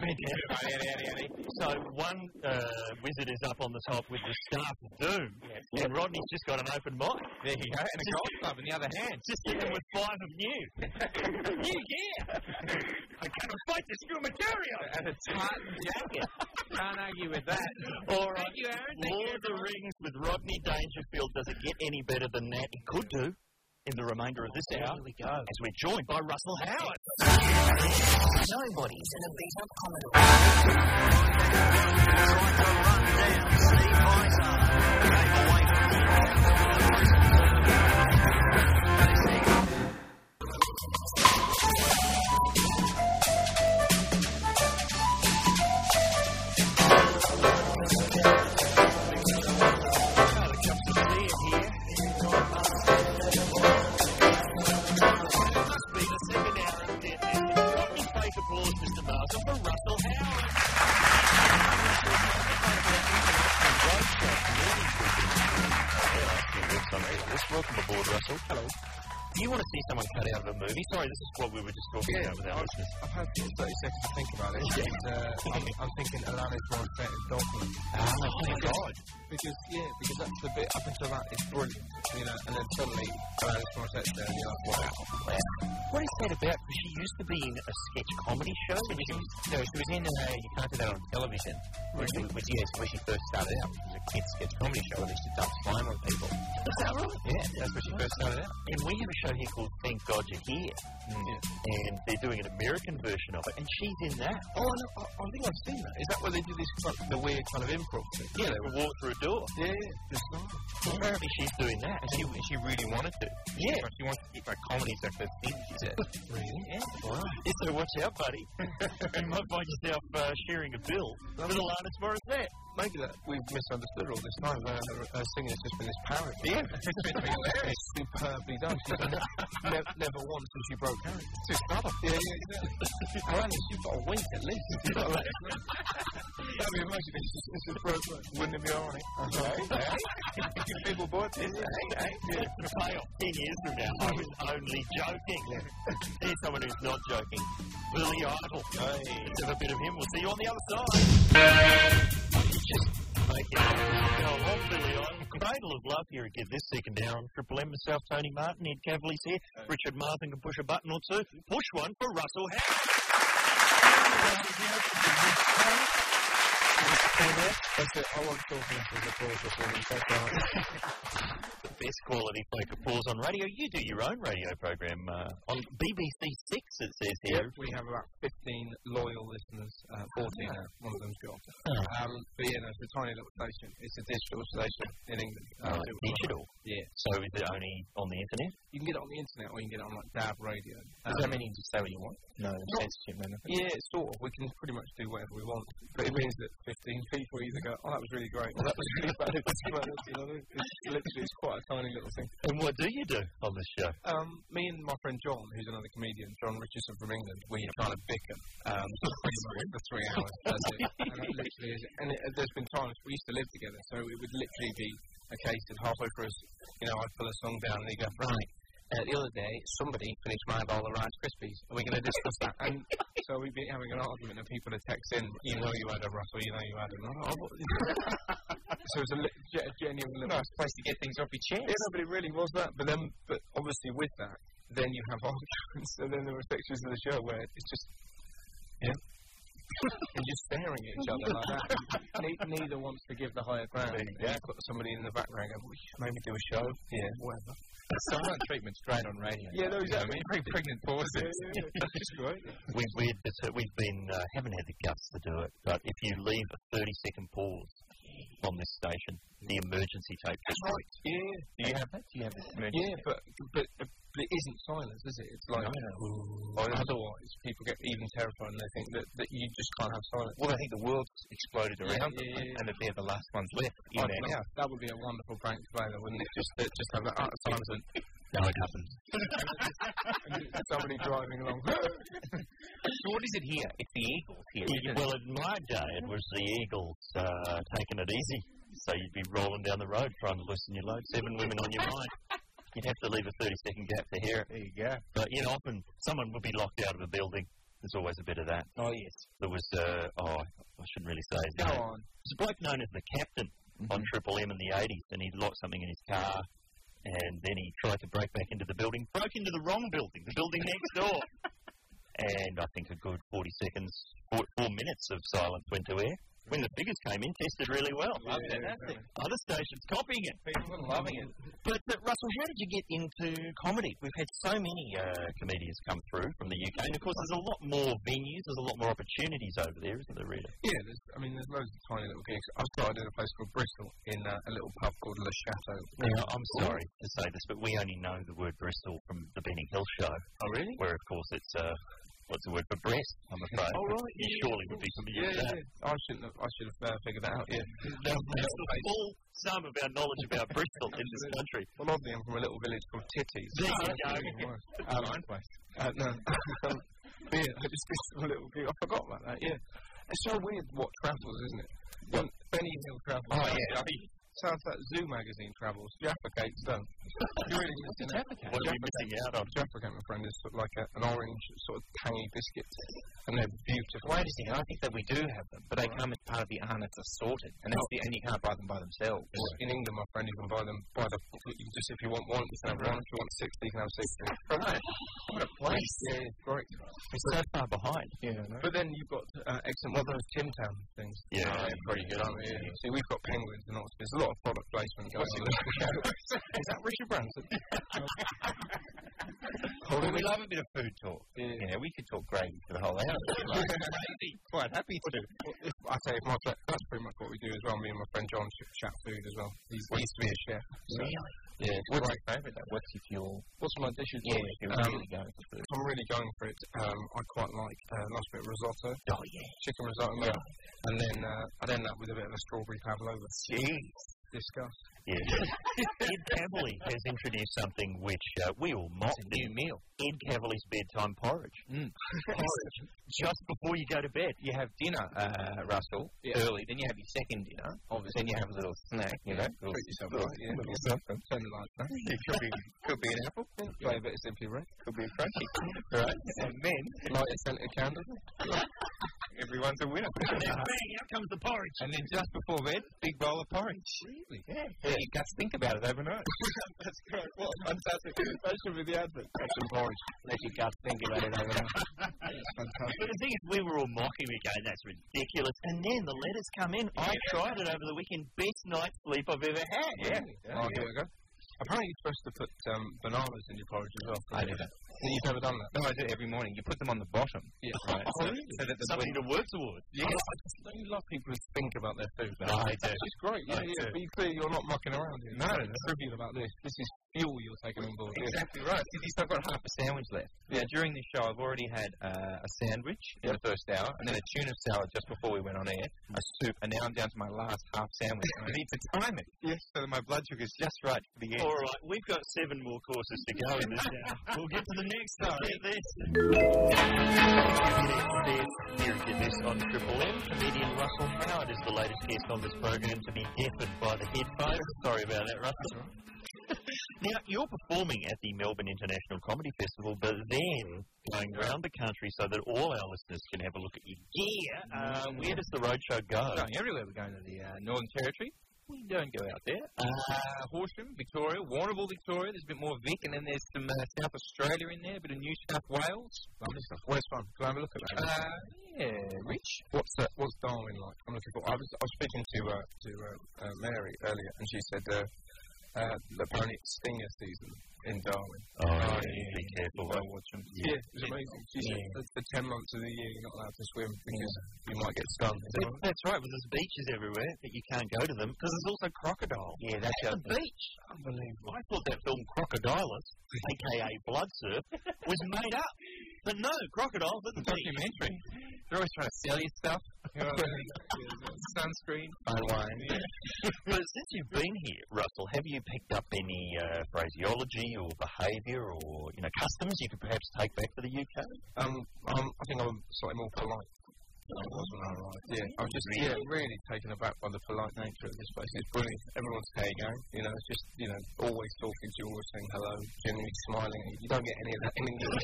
So one wizard is up on the top with the Staff of Doom, and Rodney's just got an open mic. There you go, and a golf club in the other hand. Just hit him with 5 of new. New gear. I cannot fight this new material. And a tartan jacket. Can't argue with that. All right. Lord of the Rings with Rodney Dangerfield. Does it get any better than that? It could do in the remainder of this hour. Here we go. As we're joined by Russell Howard. Nobody's in a beat-up Commodore. Trying to run down Steve Weiser. Came away from the Welcome aboard, Russell. Hello. Do you want to see someone cut out of a movie? Sorry, this is what we were just talking about with our listeners. I've had 30 seconds to think about it. I'm thinking Alanis Morissette and Dolphin. Oh, God. Because that's the bit up until that is brilliant, you know, and then suddenly Alanis Morissette's there and you're like, wow. What is that about? Because she used to be in a sketch comedy show. She was in You Can't Do That on Television, where she first started out. It was a kids' sketch comedy show where they used to dump slime on people. Is that right? Yeah, that's where she first started out. And we have a show here called Thank God You're Here. And they're doing an American version of it, and she's in that. Oh, I think I've seen that. Is that where they do this the weird kind of improv thing? Yeah, they would walk through a door. Yeah, it's nice. Well, apparently she's doing that. And she really wanted to. Yeah. She wants to keep her comedy as her thing, she said. Really? Yeah. Wow. Yeah, so watch out, buddy. You might find yourself sharing a bill with Alanis Morissette. Maybe that we've misunderstood all this time. Her singing has just been this parody. Yeah. It's been hilarious. It's superbly done. She's never once since she broke character. Too stubborn. Yeah, exactly. Alanis, you've got a wink at least. That'd be amazing if she just broke. Wouldn't it be alright? Okay. People bought this. Hey. The payoff 10 years from now. I was only joking. Here's someone who's not joking. Billy Idol. Let's have a bit of him. We'll see you on the other side. Just make it go along, Billy Idol. Cradle of Love here again this second hour. Triple M myself, Tony Martin, Ed Cavaliers here. Richard Martin can push a button or two. Push one for Russell That's it. I want to talk into the applause performance. The best quality folk applause on radio. You do your own radio program on BBC 6, it says here. Yep, we have about 15 loyal listeners, 14 now. One of them's gone. But yeah, no, it's a tiny little station. It's a digital station in England. Digital? Yeah. So is it only on the internet? You can get it on the internet or you can get it on like DAB radio. Does that mean you can say what you want? No censorship, anything? Yeah, sort of. We can pretty much do whatever we want. But it means that 15 people either go, oh, that was really great, or that was really bad. It's quite a tiny little thing. And what do you do on this show? Me and my friend John, who's another comedian, John Richardson from England, we kind of bicker pretty much for 3 hours. That's it. And it literally is. And there's been times we used to live together, so it would literally be a case of halfway through, I'd pull a song down and he'd go, right. The other day, somebody finished my bowl of Rice Krispies. Are we going to discuss that? And so we'd be having an argument, and people would text in, you know you had a Russell, you know you had a So it was a genuine little nice place to get things off your chest. Yeah, no, but it really was that. But obviously with that, then you have arguments, and then there were sections of the show where it's just, and just staring at each other like that. Neither wants to give the higher ground. Yeah. You've got somebody in the background going, we should maybe do a show. Yeah, whatever. Silent treatment's great on radio. Yeah, no, exactly. Very pregnant pauses. Yeah. That's just great. We've been haven't had the guts to do it, but if you leave a 30-second pause on this station, the emergency tape. That's right. Yeah. Do you have that? Do you have this emergency? Yeah, but it isn't silence, is it? It's like otherwise people get even terrified and they think that you just can't have silence. Well, I think the world's exploded around them, and that they're the last ones left in there. Yeah, that would be a wonderful prank to play, though, wouldn't it? Just have that silence and no, it happens. Somebody driving along. So what is it here? It's the Eagles here. Well, in my day, it was the Eagles taking it easy. So you'd be rolling down the road trying to loosen your load. 7 women on your mind. You'd have to leave a 30-second gap to hear it. There you go. But, often someone would be locked out of a building. There's always a bit of that. Oh, yes. There was, I shouldn't really say his name. Go on. There's a bloke known as the Captain on Triple M in the 80s, and he'd locked something in his car, and then he tried to break back into the building, broke into the wrong building, the building next door. and I think a good 4 minutes of silence went to air. When the figures came in, tested really well. Fantastic. Other stations copying it. People were loving it. But Russell, how did you get into comedy? We've had so many comedians come through from the UK, and of course there's a lot more venues, there's a lot more opportunities over there, isn't there, Rita? Yeah, there's loads of tiny little gigs. I started in a place called Bristol in a little pub called Le Chateau. Now, I'm sorry to say this, but we only know the word Bristol from the Benny Hill show. Oh, really? Where, of course, it's... what's the word for breast, I'm afraid. Oh, right. You surely would be familiar with that. Yeah. I should have figured that out, yeah. That's the full sum of our knowledge about Bristol in this country. Well, oddly, I'm from a little village called Titties. There you go. Mine place. No. Yeah, I just did some little gig. I forgot about that, yeah. It's so weird what travels, isn't it? When Benny Hill travels. Oh, yeah. Sounds like Zoo magazine travels. Jaffa Cake's done. You really missing out. What are you missing out on? Jaffa Cake, my friend, is sort of like an orange, sort of tangy biscuit. And they're beautiful. Wait a second, I think that we do have them, but they come as part of the Arnott's assorted, and you can't buy them by themselves. In England, my friend, you can buy them just if you want one, you can have one. If you want 6, you can have 6. Right. What a place. Yeah, it's great. It's so far behind. Yeah, no? But then you've got excellent, those Tim Tam things. Yeah, pretty good. See, we've got penguins and all. There's a lot of product placement going on. Is that Richard Branson? We love a bit of food talk. Yeah, we could talk gravy for the whole hour. Quite happy to. I say, that's pretty much what we do as well. Me and my friend John chat food as well. He used to be a chef. Really? Yeah. What's your favourite though? What's my dishes? Yeah, if you're really going for food. I'm really going for it. I quite like a nice bit of risotto. Oh yeah. Chicken risotto. Yeah. And then I'd end up with a bit of a strawberry pavlova. Jeez. Discuss. Yeah. Ed Cavalier has introduced something which we all mock. It's a new meal. Ed Cavalier's bedtime porridge. Porridge. Just before you go to bed. You have dinner, Russell, early. Then you have your second dinner. Obviously, then you have a little snack, you know. Treat yourself right, yeah. Little something. Turn the lights on. It could be an apple. Play a bit of Simply Red. Could be a crunchy. Right. And then, light a scented candle. Everyone's a winner. And then bang, out comes the porridge. And then just before bed, big bowl of porridge. Really? Yeah. You guys think about it overnight. That's great. What fantastic. That should be the advert. That's some porridge. Let your guts think about it overnight. But the thing is, we were all mocking. We go, that's ridiculous. And then the letters come in. I tried it over the weekend. Best night's sleep I've ever had. Yeah. Oh, here we go. Apparently you're supposed to put bananas in your porridge as well. I do that. You've never done that? No, I do it every morning. You put them on the bottom. Yeah. Right. So that something to work towards. Yeah. Don't you love people who think about their food? I do. It's great. Yeah. Be clear you're not mucking around here. No, it's trivial about this. This is fuel you're taking on board. Exactly right. You've still got half a sandwich left. Yeah, during this show I've already had a sandwich in the first hour, and then a tuna salad just before we went on air, a soup, and now I'm down to my last half sandwich. I need to time it. Yes. So that my blood sugar's just right for the end. All right, we've got 7 more courses to go in this hour. We'll get to the next one. Get this. Here to get this on Triple M. Comedian Russell Howard is the latest guest on this program to be deafened by the headphones. Sorry about that, Russell. Now, you're performing at the Melbourne International Comedy Festival, but then going around the country so that all our listeners can have a look at your gear. Where does the roadshow go? We're going everywhere. We're going to the Northern Territory. We don't go out there. Horsham, Victoria, Warrnambool, Victoria. There's a bit more Vic, and then there's some South Australia in there, a bit of New South Wales. Lovely stuff. Where's fun? Can I have a look at that? Yeah, Rich. What's Darwin like? I'm looking for. I was speaking to Mary earlier, and she said apparently it's stinger season in Darwin. Be careful. Watch them. Yeah, it's amazing. She said for 10 months of the year you're not allowed to swim because you might get stung. That's right, but there's beaches everywhere that you can't go to them because there's also crocodile. Yeah, that's the beach. Unbelievable. I thought that film Crocodilus, a.k.a. Blood Surf, was made up. But no, crocodiles at the documentary. They're always trying to sell you stuff. Sunscreen. Fine wine. But since you've been here, Russell, have you picked up any phraseology or behaviour or customs you could perhaps take back to the UK? I think I'm slightly more polite. Yeah, I'm just really taken aback by the polite nature of this place. It's brilliant. Everyone's hey going. It's just always talking to you, always saying hello, genuinely smiling. You don't get any of that in England.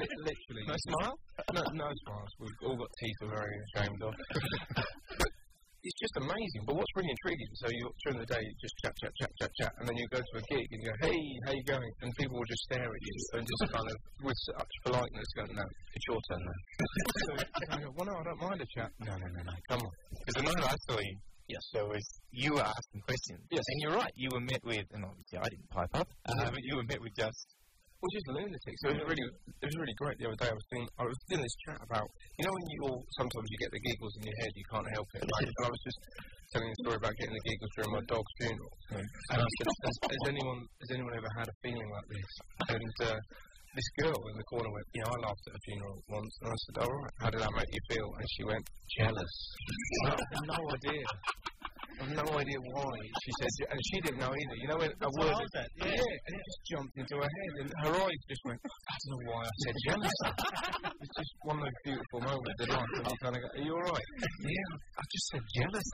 Literally. No smile? No smiles. We've all got teeth we're very ashamed of. it's just amazing. But what's really intriguing, so during the day, you just chat, and then you go to a gig and you go, hey, how you going? And people will just stare at you and just kind of, with such politeness, go, no, it's your turn now. So I go, well, no, I don't mind a chat. No, come on. Because the night I saw you, there was, you were asking questions. Yes. And you're right, you were met with, and obviously I didn't pipe up, but you were met with just... Well, just lunatics. So it was really great the other day. I was doing this chat about, you know, when sometimes you get the giggles in your head, you can't help it. Right? And I was just telling a story about getting the giggles during my dog's funeral. And I said, has anyone ever had a feeling like this? And this girl in the corner went, I laughed at a funeral once. And I said, all right, how did that make you feel? And she went, jealous. I have no idea. I have no idea why. She said, and she didn't know either. You know, when a word... and it just jumped into her head, and her eyes just went, I don't know why I said jealous. It's just one of those beautiful moments in life, and you kind of go, are you all right? Yeah, I just said jealous.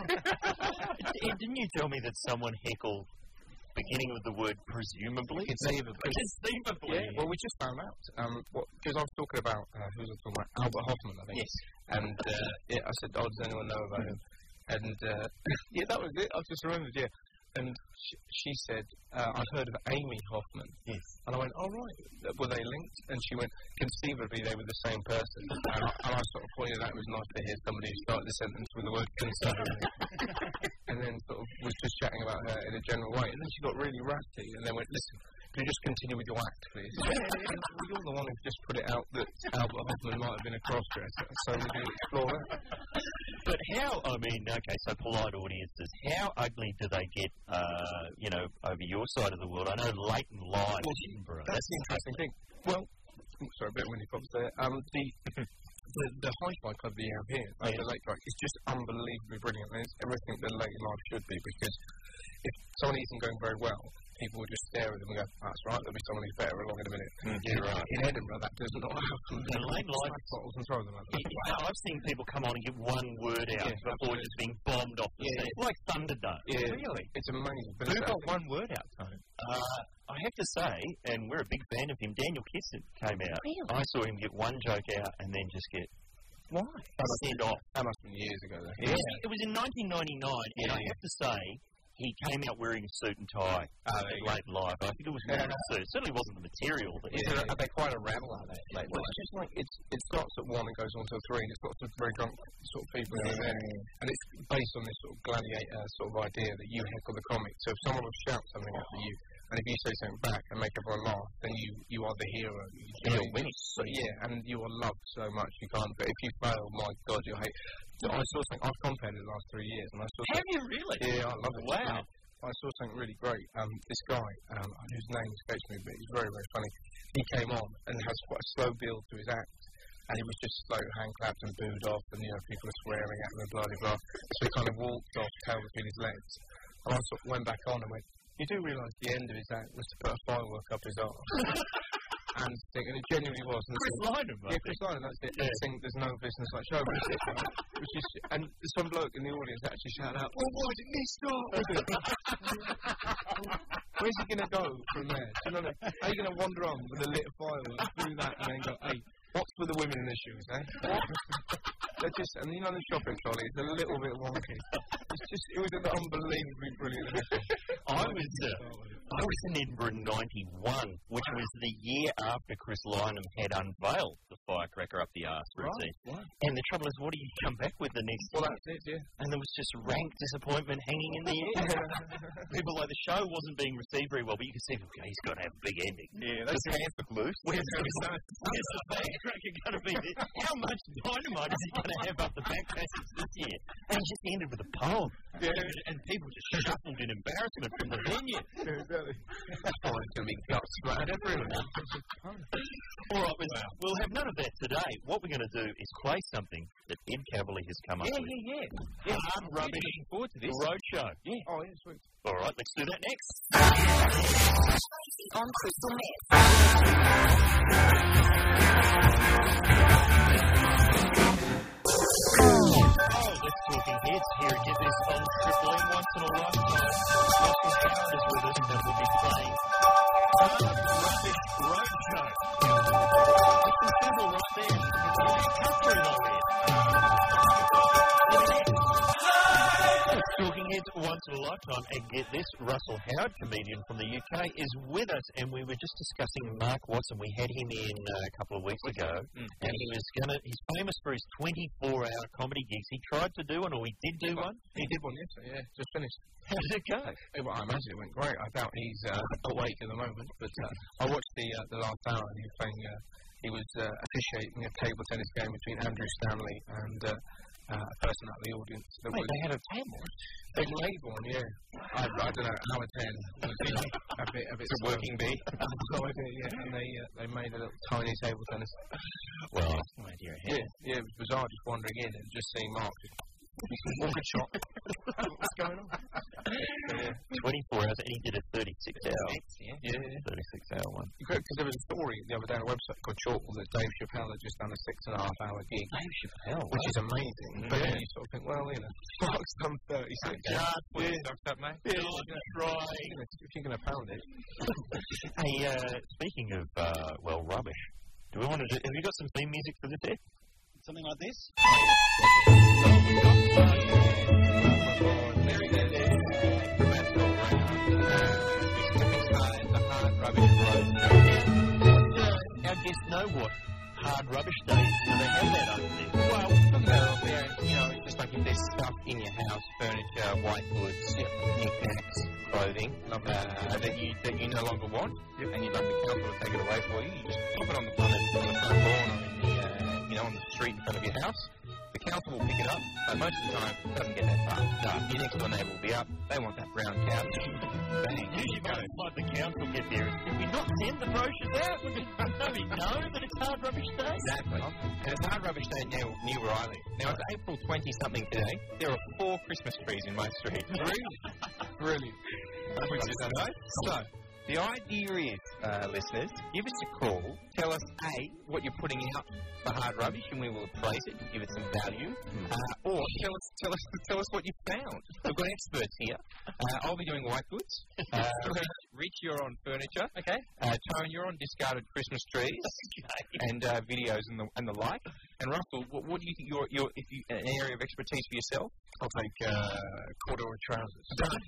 Didn't you tell me that someone heckled beginning with the word presumably? Conceivably. Yeah, well, we just found out. Because I was talking about, who was I talking about? Albert Hoffman, I think. Yes. And I said, does anyone know about him? And, that was it. I just remembered, And she said, I've heard of Amy Hoffman. Yes. And I went, oh, right. Were they linked? And she went, conceivably they were the same person. and I sort of pointed out it was nice to hear somebody who started the sentence with the word conceivably. And then sort of was just chatting about her in a general way. And then she got really ratty and then went, listen, can you just continue with your act, please? You're the one who just put it out that Albert Hoffman might have been a cross-dresser. So would you explore that? But so polite audiences, how ugly do they get, over your side of the world? I know Leighton Live in Edinburgh. That's the interesting thing. Well, sorry, a bit windy pops there. The Hi-Fi Club that you have here, the Late Drive, is just unbelievably brilliant. And it's everything that Leighton Live should be, because if someone isn't going very well, people will just stare at them and go, that's right, there'll be someone who's better along in a minute. You're right. In Edinburgh, that does not happen. And Leighton Live bottles and throw them at them. I've seen people come on and get one word out before just being bombed off the set. It's like Thunderdome. Yeah. Really? It's amazing. Who got one word out, Tony? I have to say, and we're a big fan of him, Daniel Kissin came out. Really? I saw him get one joke out and then just get... Why? Sent off. That must have been years ago, though. Yeah. It was in 1999, and I have to say, he came out wearing a suit and tie late live. I think it was more than a suit. It certainly wasn't the material. But are they quite a rabble, are they? Well, it's just like, it starts at 1 and goes on till 3, and it's got some very drunk sort of people in there. And it's based on this sort of gladiator sort of idea that you heckle the comic. So if someone will shout something at you, and if you say something back and make everyone laugh, then you are the hero. You're winning. So, and you are loved so much you can't. But if you fail, my God, you'll hate. So I saw something. I've compared the last 3 years, and I saw. Have you really? Yeah, I love it. Wow. I saw something really great. This guy, whose name escapes me, but he's very, very funny. He came on and has quite a slow build to his act. And he was just slow hand clapped and booed off, and people were swearing at him and blah blah blah. So he kind of walked off, tail between his legs. And I sort of went back on and went, you do realise the end of his act was to put a firework up his arse. And it genuinely was. Chris Lynham, Chris Lynham, that's it. I think there's no business like show business, right? And some bloke in the audience actually shouted out, well, why didn't he start with it? Where's he going to go from there? Do you know what I mean? Are you going to wander on with a lit firework through that and then go, hey, what's for the women in the shoes, eh? They're just, and the shopping trolley, it's a little bit wonky. It was an unbelievably brilliant edition. I was in Edinburgh in 91, which was the year after Chris Lynham had unveiled the firecracker up the arse routine. Right. And the trouble is, what do you come back with the next Well, that's it, yeah. And there was just rank disappointment hanging in the air. People like the show wasn't being received very well, but you could see, okay, he's got to have a big ending. Yeah, that's the hands look loose. Where's the firecracker going to be? How much dynamite is he going to have up the back passage this year? And he just ended with a poem. Yeah. And people just shuffled in embarrassment from the venue. That's probably going to be guts, but everyone. All right, we'll have none of that today. What we're going to do is play something that Ed Cavalier has come up with. Yeah. I'm really looking forward to this. Roadshow. Yeah. Oh, yeah, sweet. All right, let's do that next. On Crystal Meth. Let's Talking Heads here at Get This on Triple M once in a lifetime. Russell Howard is with us and we'll be playing Rubbish Roadshow. It's some fizzle right there. Country though, Ed. is Once in a Lifetime, and get this, Russell Howard, comedian from the UK, is with us, and we were just discussing Mark Watson. We had him in a couple of weeks ago, and he's famous for his 24-hour comedy gigs. He tried to do one, or he did do one? He did one yesterday, just finished. How did it go? Well, I imagine it went great. I doubt he's awake at the moment, but I watched the last hour, and he was playing, he was officiating a table tennis game between Andrew Stanley and a person out of the audience. They had a table? They made one, yeah. I don't know, hour 10. a bit it's a working bee. No idea, yeah. And they made a little tiny table tennis. Well, that's no idea. Yeah, it was bizarre just wandering in and just seeing Mark. One good shot. What's going on? 24 hours, and he did a 36-hour. Yeah. 36-hour one. Because there was a story the other day on a website called Shortwall that Dave Chappelle had just done a 6.5-hour gig. Dave Chappelle? Which is amazing. But then you sort of think, well, Mark's done 36 hours. Up, mate. Yeah, that's right. If you're going to pound it. Hey, speaking of, rubbish, do we want to have you got some theme music for the day? Something like this? Our guests know what hard rubbish day is. Do they have that over there? Well, look at there, just like if there's stuff in your house, furniture, white goods, knickknacks, clothing, that you no longer want, and you'd like the council to take it away for you, you just pop it on the front lawn or in on the street in front of your house. The council will pick it up, but most of the time it doesn't get that far. No, your next door neighbour will be up. They want that brown couch. Bang, here you go. Like the council get there. Did we not send the brochures out? No, we know that it's hard rubbish day. Exactly. And it's hard rubbish day near where I live. Now, it's April 20-something today. There are 4 Christmas trees in my street. Really? Brilliant. Which is nice. So, the idea is, listeners, give us a call. Tell us, A, what you're putting out for hard rubbish, and we will appraise it and give it some value. Or tell us what you found. We've got experts here. I'll be doing white goods. Rich, you're on furniture. Okay. Tone, you're on discarded Christmas trees and videos and the like. And Russell, what do you think your an area of expertise for yourself? I'll take corduroy trousers.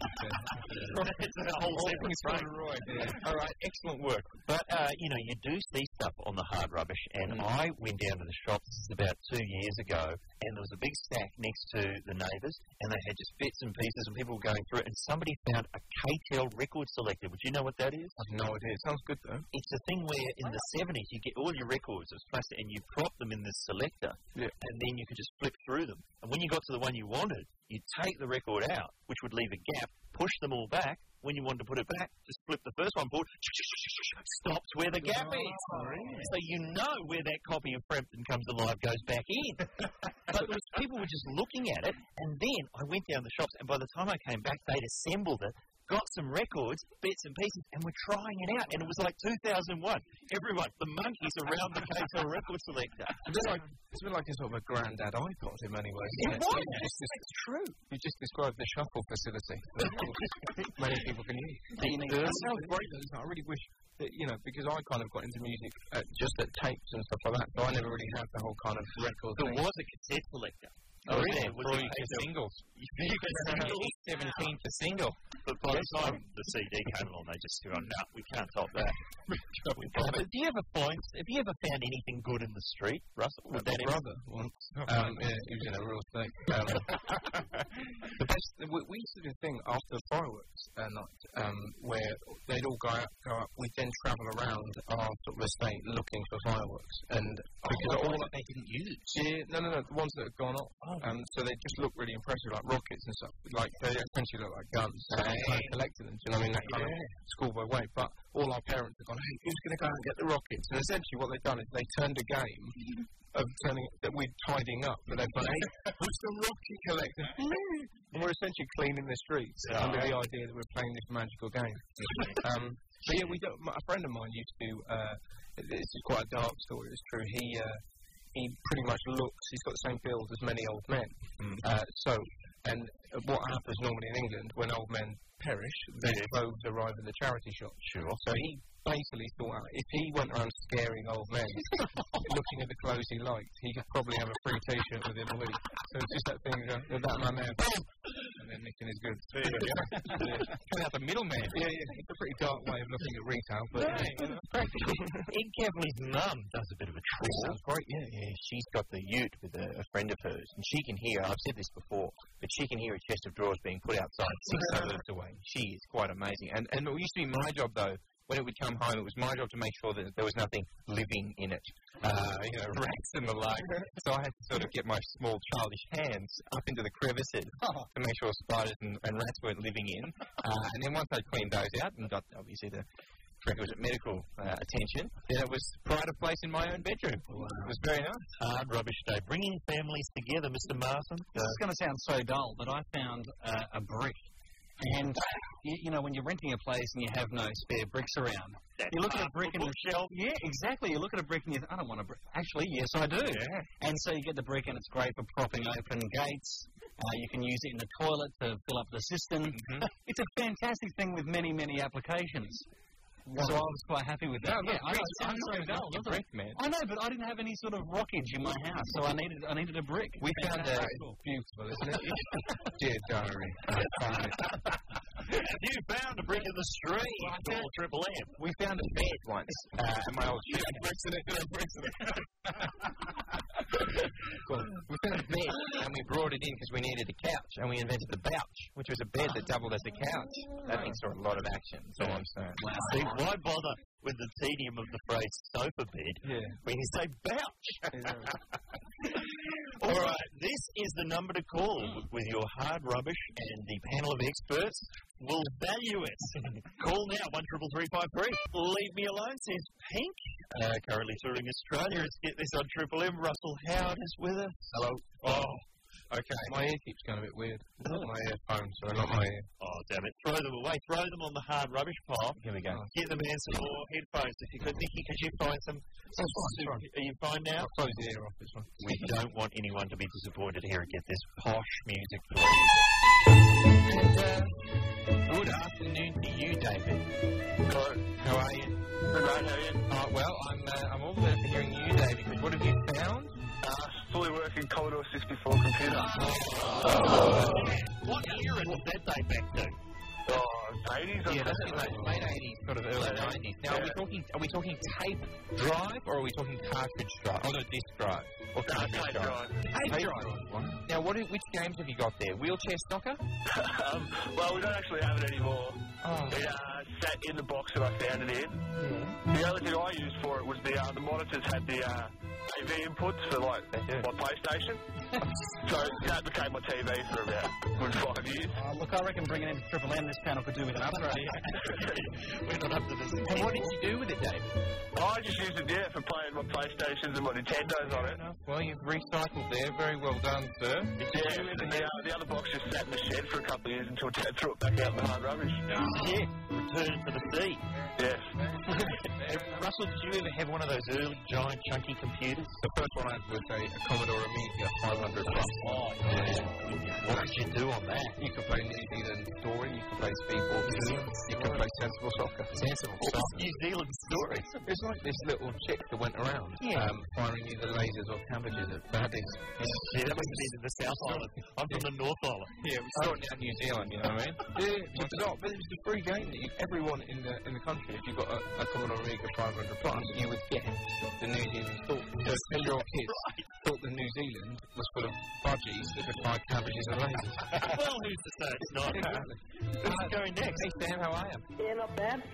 All right, excellent work. But, you do see stuff on the hard rubbish, and I went down to the shops, this is about 2 years ago, and there was a big stack next to the neighbours, and they had just bits and pieces, and people were going through it, and somebody found a K-Tel record selector. Would you know what that is? I have no idea. It sounds good, though. It's a thing where in the 70s you get all your records as plastic, and you prop them in this selector, and then you could just flip through them. And when you got to the one you wanted, you'd take the record out, which would leave a gap, push them all back. When you wanted to put it back, just flip the first one forward, stops where the gap is. So you know where that copy of Frampton Comes Alive goes back in. But people were just looking at it, and then I went down the shops, and by the time I came back, they'd assembled it, got some records, bits and pieces, and we're trying it out. And it was like 2001. Everyone, the monkeys around the K-Tel record selector. It's been like a sort of a granddad iPod in many ways. It was. It's true. You just described the shuffle facility that many people can use. That sounds great, though. I really wish that, because I kind of got into music just at tapes and stuff like that, so I never really had the whole kind of record thing. There was a cassette selector. Oh, really? For you singles. 17 for single. But by the time the CD came along, they just said, no, we can't top that. Have you ever found anything good in the street, Russell? My brother once. He was in a real state. The best, we used to do a thing after fireworks night, where they'd all go up. We'd then travel around our sort of estate looking for fireworks. And because all that they didn't use. Yeah, no, the ones that had gone off. So they just look really impressive, like rockets and stuff. Like, they essentially look like guns. So I collected them, do you know what I mean? That kind of schoolboy way. But all our parents have gone, hey, who's going to go out and get the rockets? And essentially what they've done is they turned a game of turning that we're tidying up. But they've gone, hey, who's the rocket collector? And we're essentially cleaning the streets under the idea that we're playing this magical game. But yeah, a friend of mine used to, this is quite a dark story, it's true, he pretty much he's got the same build as many old men. And what happens normally in England when old men perish, their clothes arrive in the charity shop. Sure. So he basically thought if he went around scaring old men, looking at the clothes he liked, he could probably have a free T-shirt with him a week. So it's just that thing, that man there, boom! And then Nicking is good. There you go. Cut out the middleman. Yeah. It's a pretty dark way of looking at retail, but Ed Kevley's mum does a bit of a trick. Sounds great, yeah. She's got the ute with a friend of hers, and she can hear, I've said this before, but she can hear a chest of drawers being put outside 6 suburbs away. She is quite amazing. And it used to be my job, though, when it would come home, it was my job to make sure that there was nothing living in it. Rats and the like. So I had to sort of get my small childish hands up into the crevices to make sure spiders and rats weren't living in. And then once I'd cleaned those out and got, obviously, the requisite medical attention, then it was pride of place in my own bedroom. Wow. It was very nice. Hard rubbish day. Bringing families together, Mr. Martin. This is going to sound so dull, but I found a brick. And, when you're renting a place and you have no spare bricks around, you look at a brick and shelf. Yeah, exactly. You look at a brick and you think, I don't want a brick. Actually, yes, I do. Yeah. And so you get the brick and it's great for propping open gates. You can use it in the toilet to fill up the cistern. Mm-hmm. It's a fantastic thing with many, many applications. So I was quite happy with that. Yeah, I know, it sounds so dull, doesn't it? Man. I know, but I didn't have any sort of rockage in my house, so I needed a brick. We found a beautiful, isn't it? Dear diary. You found a brick in the street. Call Triple M. We found a bed once at my old ship. Bricks in it. We found a bed and we brought it in because we needed a couch, and we invented the bouch, which was a bed that doubled as a couch. That thing saw a lot of action. That's all I'm saying. Wow. See, why bother with the tedium of the phrase sofa bed when you say bouch? All right, this is the number to call with your hard rubbish, and the panel of experts will value it. Call now, 133353. Leave me alone, says Pink. Currently touring Australia. Let's get this on Triple M. Russell Howard is with us. Hello. Oh. Okay, my ear keeps going a bit weird. My earphones, sorry, not my ear. Oh, damn it. Throw them away. Throw them on the hard rubbish pile. Here we go. Get the man some more headphones if you could. Nicky, could you find some? Are you fine now? I'll close the ear off this one. We don't want anyone to be disappointed here. Get this posh music, please. And, good afternoon to you, David. Hello. How are you? Good, mate. How are you? Well, I'm all about hearing you, David, because what have you found? Fully working Commodore 64 computer. What era does that date back to? 80s. Yeah, that's late 80s, sort of early 90s. Now, are we talking tape drive or are we talking cartridge drive? Oh, no, disc drive. Or cartridge drive. Tape drive. Now, which games have you got there? Wheelchair Soccer? Well, we don't actually have it anymore. Oh. It sat in the box that I found it in. Yeah. The only thing I used for it was the monitors had the AV inputs for my PlayStation. So that became my TV for about good 5 years. Look, I reckon bringing it into Triple M, this panel could do with an upgrade. We're not up to this. And what did you do with it, Dave? I just used it, for playing my PlayStations and my Nintendos on it. Well, you've recycled there. Very well done, sir. Yeah, and the other box just sat in the shed for a couple of years until Dad threw it back out in the hard rubbish. Yeah, return to the sea. Yes. Russell, did you ever have one of those early giant chunky computers? The first one I had was a Commodore Amiga 500 Plus. Oh, yeah. What did you do on that? You could play New Zealand Story, you could play Speedball, you could play Sensible Soccer. Sensible Soccer. New Zealand Story. It's like this little chick that went around firing either lasers or cabbages at baddies. Yeah, that must have been in the South Island. I'm from the North Island. Yeah, we saw it down New Zealand, you know what I mean? Yeah, but it was a free game that everyone in the country, if you got a Commodore Amiga 500 Plus, you would get the New Zealand Story. So 10-year-old kids thought that New Zealand was full of budgies that could fire cabbages and lasers. Well, who's to say it's not? Exactly. Who's going next? Hey, Sam, how are you? Yeah, not bad.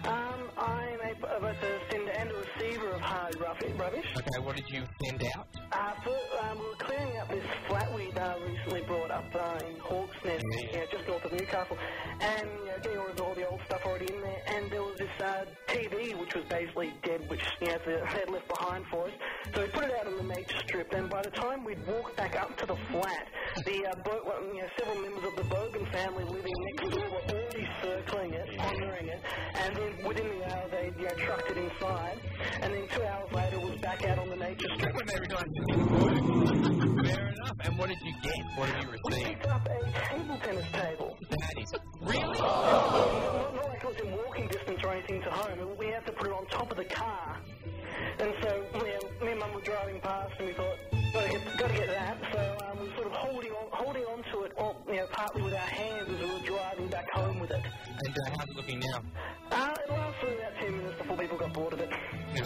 I'm both a sender and a receiver of hard rubbish. Okay, what did you send out? We were clearing up this flat we recently brought up in Hawks Nest, just north of Newcastle, and getting rid of all the old stuff already in there, and there was this TV which was basically dead, which they had left behind for us. So we put it out on the nature strip, and by the time we'd walked back up to the flat, the several members of the Bogan family living next door were already circling it, pondering it, and then within the hour they trucked it inside, and then 2 hours later it was back out on the nature strip. When they were going to fair enough. And what did you get? What did you We receive? picked up a table tennis table. That is really. Not like it was in walking distance or anything to home. We had to put it on top of the car. And so me and Mum were driving past and we thought, Got to get that. So we're sort of holding on to it, partly with our hands as we were driving back home with it. And how's it looking now? It lasted about 10 minutes before people got bored of it.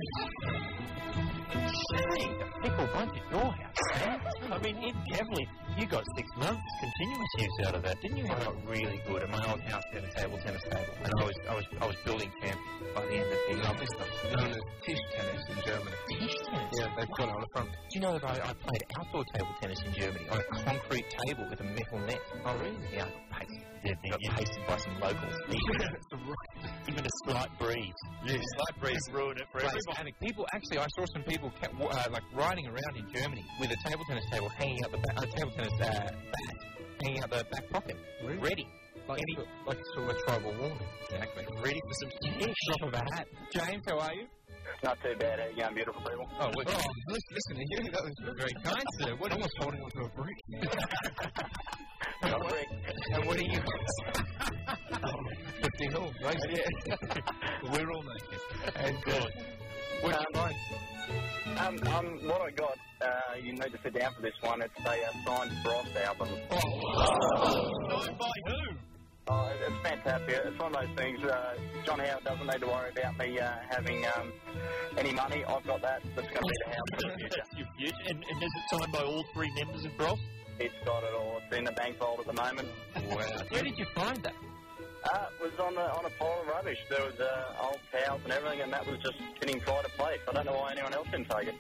Hey, people bunch at your house, man. I mean, even carefully, you got 6 months continuous use out of that, didn't you? I got really good. At my old house, we had a table tennis table, and I was building champion by the end of the year. This stuff known as Tisch tennis in Germany. Tisch tennis? Yeah, they've got it on the front. Do you know that I played outdoor table tennis in Germany on a concrete table with a metal net? Oh, really? Yeah, I got pasted by some locals. Even a slight breeze. Yeah, slight breeze ruined it for everybody. People, actually, I saw some people riding around in Germany with a table tennis table hanging out the back, table tennis bat hanging out the back pocket, ready. Like sort of a tribal warning. Exactly. Ready for some drop of a hat. James, how are you? Not too bad. How you going, beautiful people? Oh, listen to you. That was very kind, sir. What almost holding onto a brick. A brick. And what are you? 50 hills, right? Yeah. We're all naked. And good. What did you find? What I got, you need to sit down for this one. It's a signed Frost album. Signed by who? Oh, it's fantastic. It's one of those things. John Howard doesn't need to worry about me having any money. I've got that. That's going to be the house for the future. Your future. And is it signed by all 3 members of Frost? It's got it all. It's in the bank vault at the moment. Wow. Where did you find that? It was on a pile of rubbish. There was old towels and everything, and that was just sitting pride of place. I don't know why anyone else didn't take it.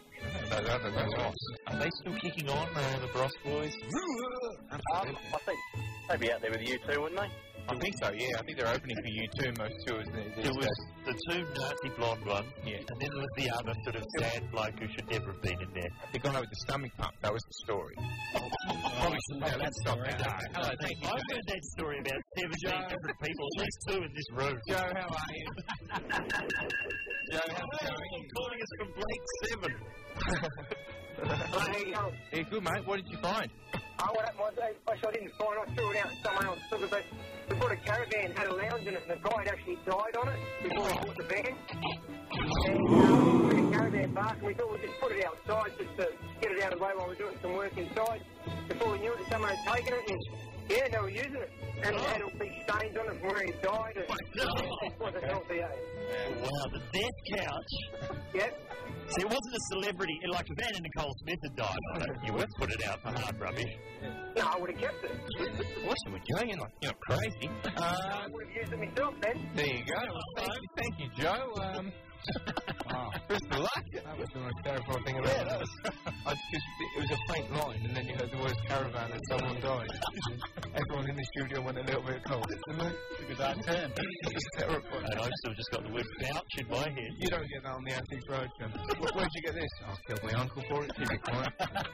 Are they still kicking on, the Frost boys? I think they'd be out there with you too, wouldn't they? I think so, yeah. I think they're opening for you too, most tours. There was the 2 Nazi blonde ones, and then there was the other sort of sad bloke who should never have been in there. The guy with the stomach pump, that was the story. Probably shouldn't have that stopped now. Hello, thank you. I've heard that story about 17 different people, at least 2 in this room. Joe, how are you? Joe, how's it going? I'm calling us from Blake 7. How you going? Yeah, good, mate. What did you find? What happened was, I didn't find it. I threw it out and someone else took it, but we bought a caravan, had a lounge in it, and the guy had actually died on it before we bought the van. And we had a caravan park, and we thought we'd just put it outside just to get it out of the way while we were doing some work inside. Before we knew it, someone had taken it, and they were using it. And it had all these stains on it from where he died. It wasn't healthy, Wow, the death couch. Yep. See, it wasn't a celebrity, like if Anna Nicole Smith had died on it, you wouldn't put it out for hard rubbish. No, I would have kept it. What's it with Joe? You're not crazy. I would have used it myself then. There you go. Well, thank you, Joe. Best of luck. That was the most terrifying thing about it. It was a faint line, and then you heard the words caravan and someone died. Everyone in the studio went a little bit cold. It's a good turn. It was terrifying. And I've still just got the word vouch in my head. You don't get that on the Antiques Roadshow. Where'd you get this? I killed my uncle for it. Keep it quiet.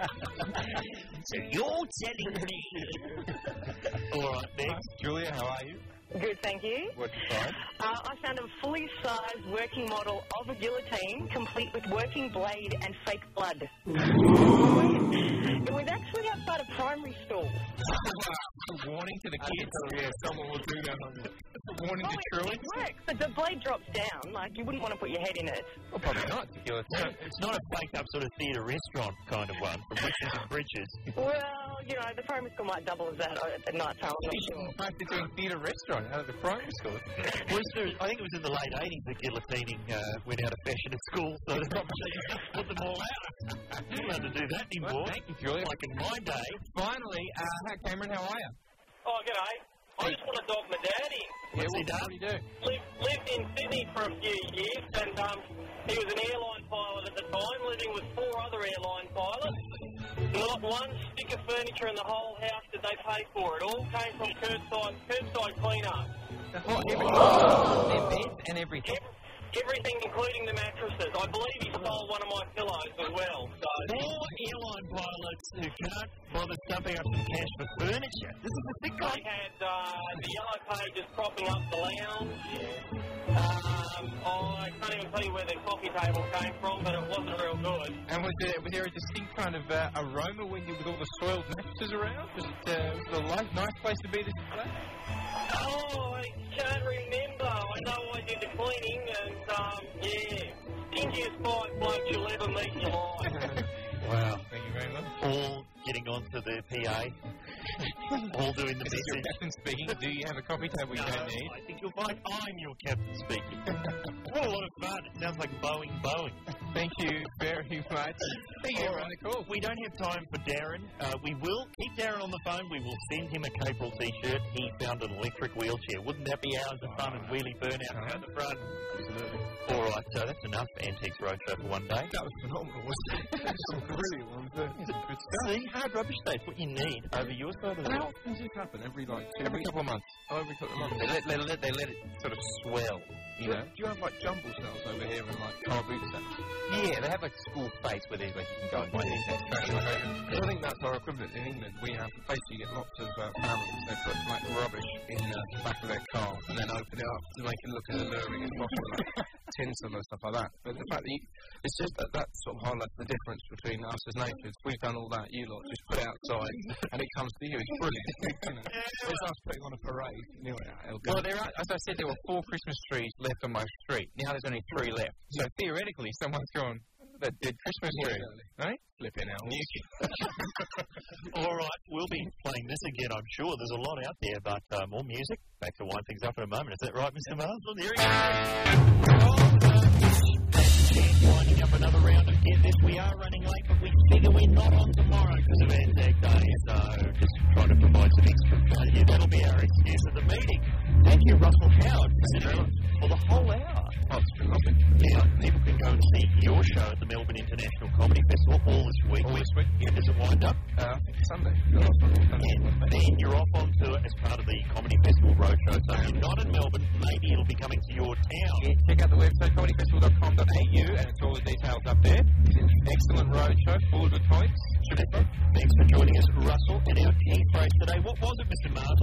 So you're telling me. All right, next. Julia, how are you? Good, thank you. What did you find? I found a fully sized working model of a guillotine, complete with working blade and fake blood. It was actually outside a primary school. A warning to the kids. Yeah, someone will do that. A warning to truants. It works, but the blade drops down. Like, you wouldn't want to put your head in it. Well, probably not. It's not a faked up sort of theatre restaurant kind of one, from Riches and Britches. Well, the primary school might double as that at night time. I'm not sure. They're doing theatre restaurant out of the primary school. I think it was in the late 80s that guillotining went out of fashion at school, so they probably just put them all out. You don't have to do that anymore. Well, thank you, Julia. Like in my day. Finally, Cameron, how are you? Oh, g'day. I just want to dog my dad in. What's he done? What do you do? Lived in Sydney for a few years, and he was an airline pilot at the time, living with 4 other airline pilots. Not one stick of furniture in the whole house did they pay for. It all came from curbside cleanup. Their beds and everything. Everything, including the mattresses. I believe he stole one of my pillows as well. So 4 airline pilots who can't bother stuffing up some cash for furniture. This is a sick guy. They had the yellow pages propping up the lounge. I can't even tell you where the coffee table came from, but it wasn't real good. And was there a distinct kind of aroma when you with all the soiled mattresses around? Was it a nice place to be this place? Oh, I can't remember. I know I did the cleaning, and stingiest 5 blokes you'll ever meet in your life. Wow, thank you very much. on to the PA, all doing the This is your message. captain speaking. Do you have a coffee table you don't need? I think you'll find I'm your captain speaking. What a lot of fun. It sounds like Boeing. Thank you very much. Thank you on the call. We don't have time for Darren. We will keep Darren on the phone. We will send him a Capel t-shirt. He found an electric wheelchair. Wouldn't that be hours of fun and wheelie burnout out the front? Absolutely. All right, so that's enough Antiques Roadshow for one day. That was phenomenal, wasn't it? That's some brilliant ones. Good stuff. See, hard rubbish day. It's what you need over your side of the How world. often does this happen? Every Every couple of months. Oh, every couple of months. They let it sort of swell, you know? Do you have like jumble sales over here and like car boot sales? Yeah, they have like school space where there's like you can go and buy these things. Because I think that's our equivalent in England. We have basically get lots of families. They put like rubbish in the back of their car and then open it up to make it look as alluring as possible, like tinsel and stuff like that. But the fact that it's just that sort of highlights the difference between us as natives. We've done all that. You lot just put it outside and it comes to you. It's brilliant. You know, it's us putting on a parade. Anyway, well, there are, as I said, there were 4 Christmas trees left on my street. Now there's only 3 left. So theoretically, someone's gone, that dead Christmas tree, right? Flipping out. All right, we'll be playing this again, I'm sure. There's a lot out there, but more music. Back to wind things up in a moment. Is that right, Mr. Marsden? Here we go. Winding up another round of Get This. We are running late, but we figure we're not on tomorrow because of Anzac Day. So just trying to provide some extra value. That'll be our excuse at the meeting. Thank you, Russell Howard, for the whole hour. Oh, it's been lovely. Yeah, people can go and see your show at the Melbourne International Comedy Festival all this week. All this week? Yeah, does it wind up? Sunday. And then you're off on tour as part of the Comedy Festival Roadshow. So if you're not in Melbourne, maybe it'll be coming to your town. Yeah, check out the website, comedyfestival.com.au, and it's all the details up there. Excellent roadshow, full of good points. Thanks for joining us, Russell. And our key phrase today, what was it, Mr. Marsden?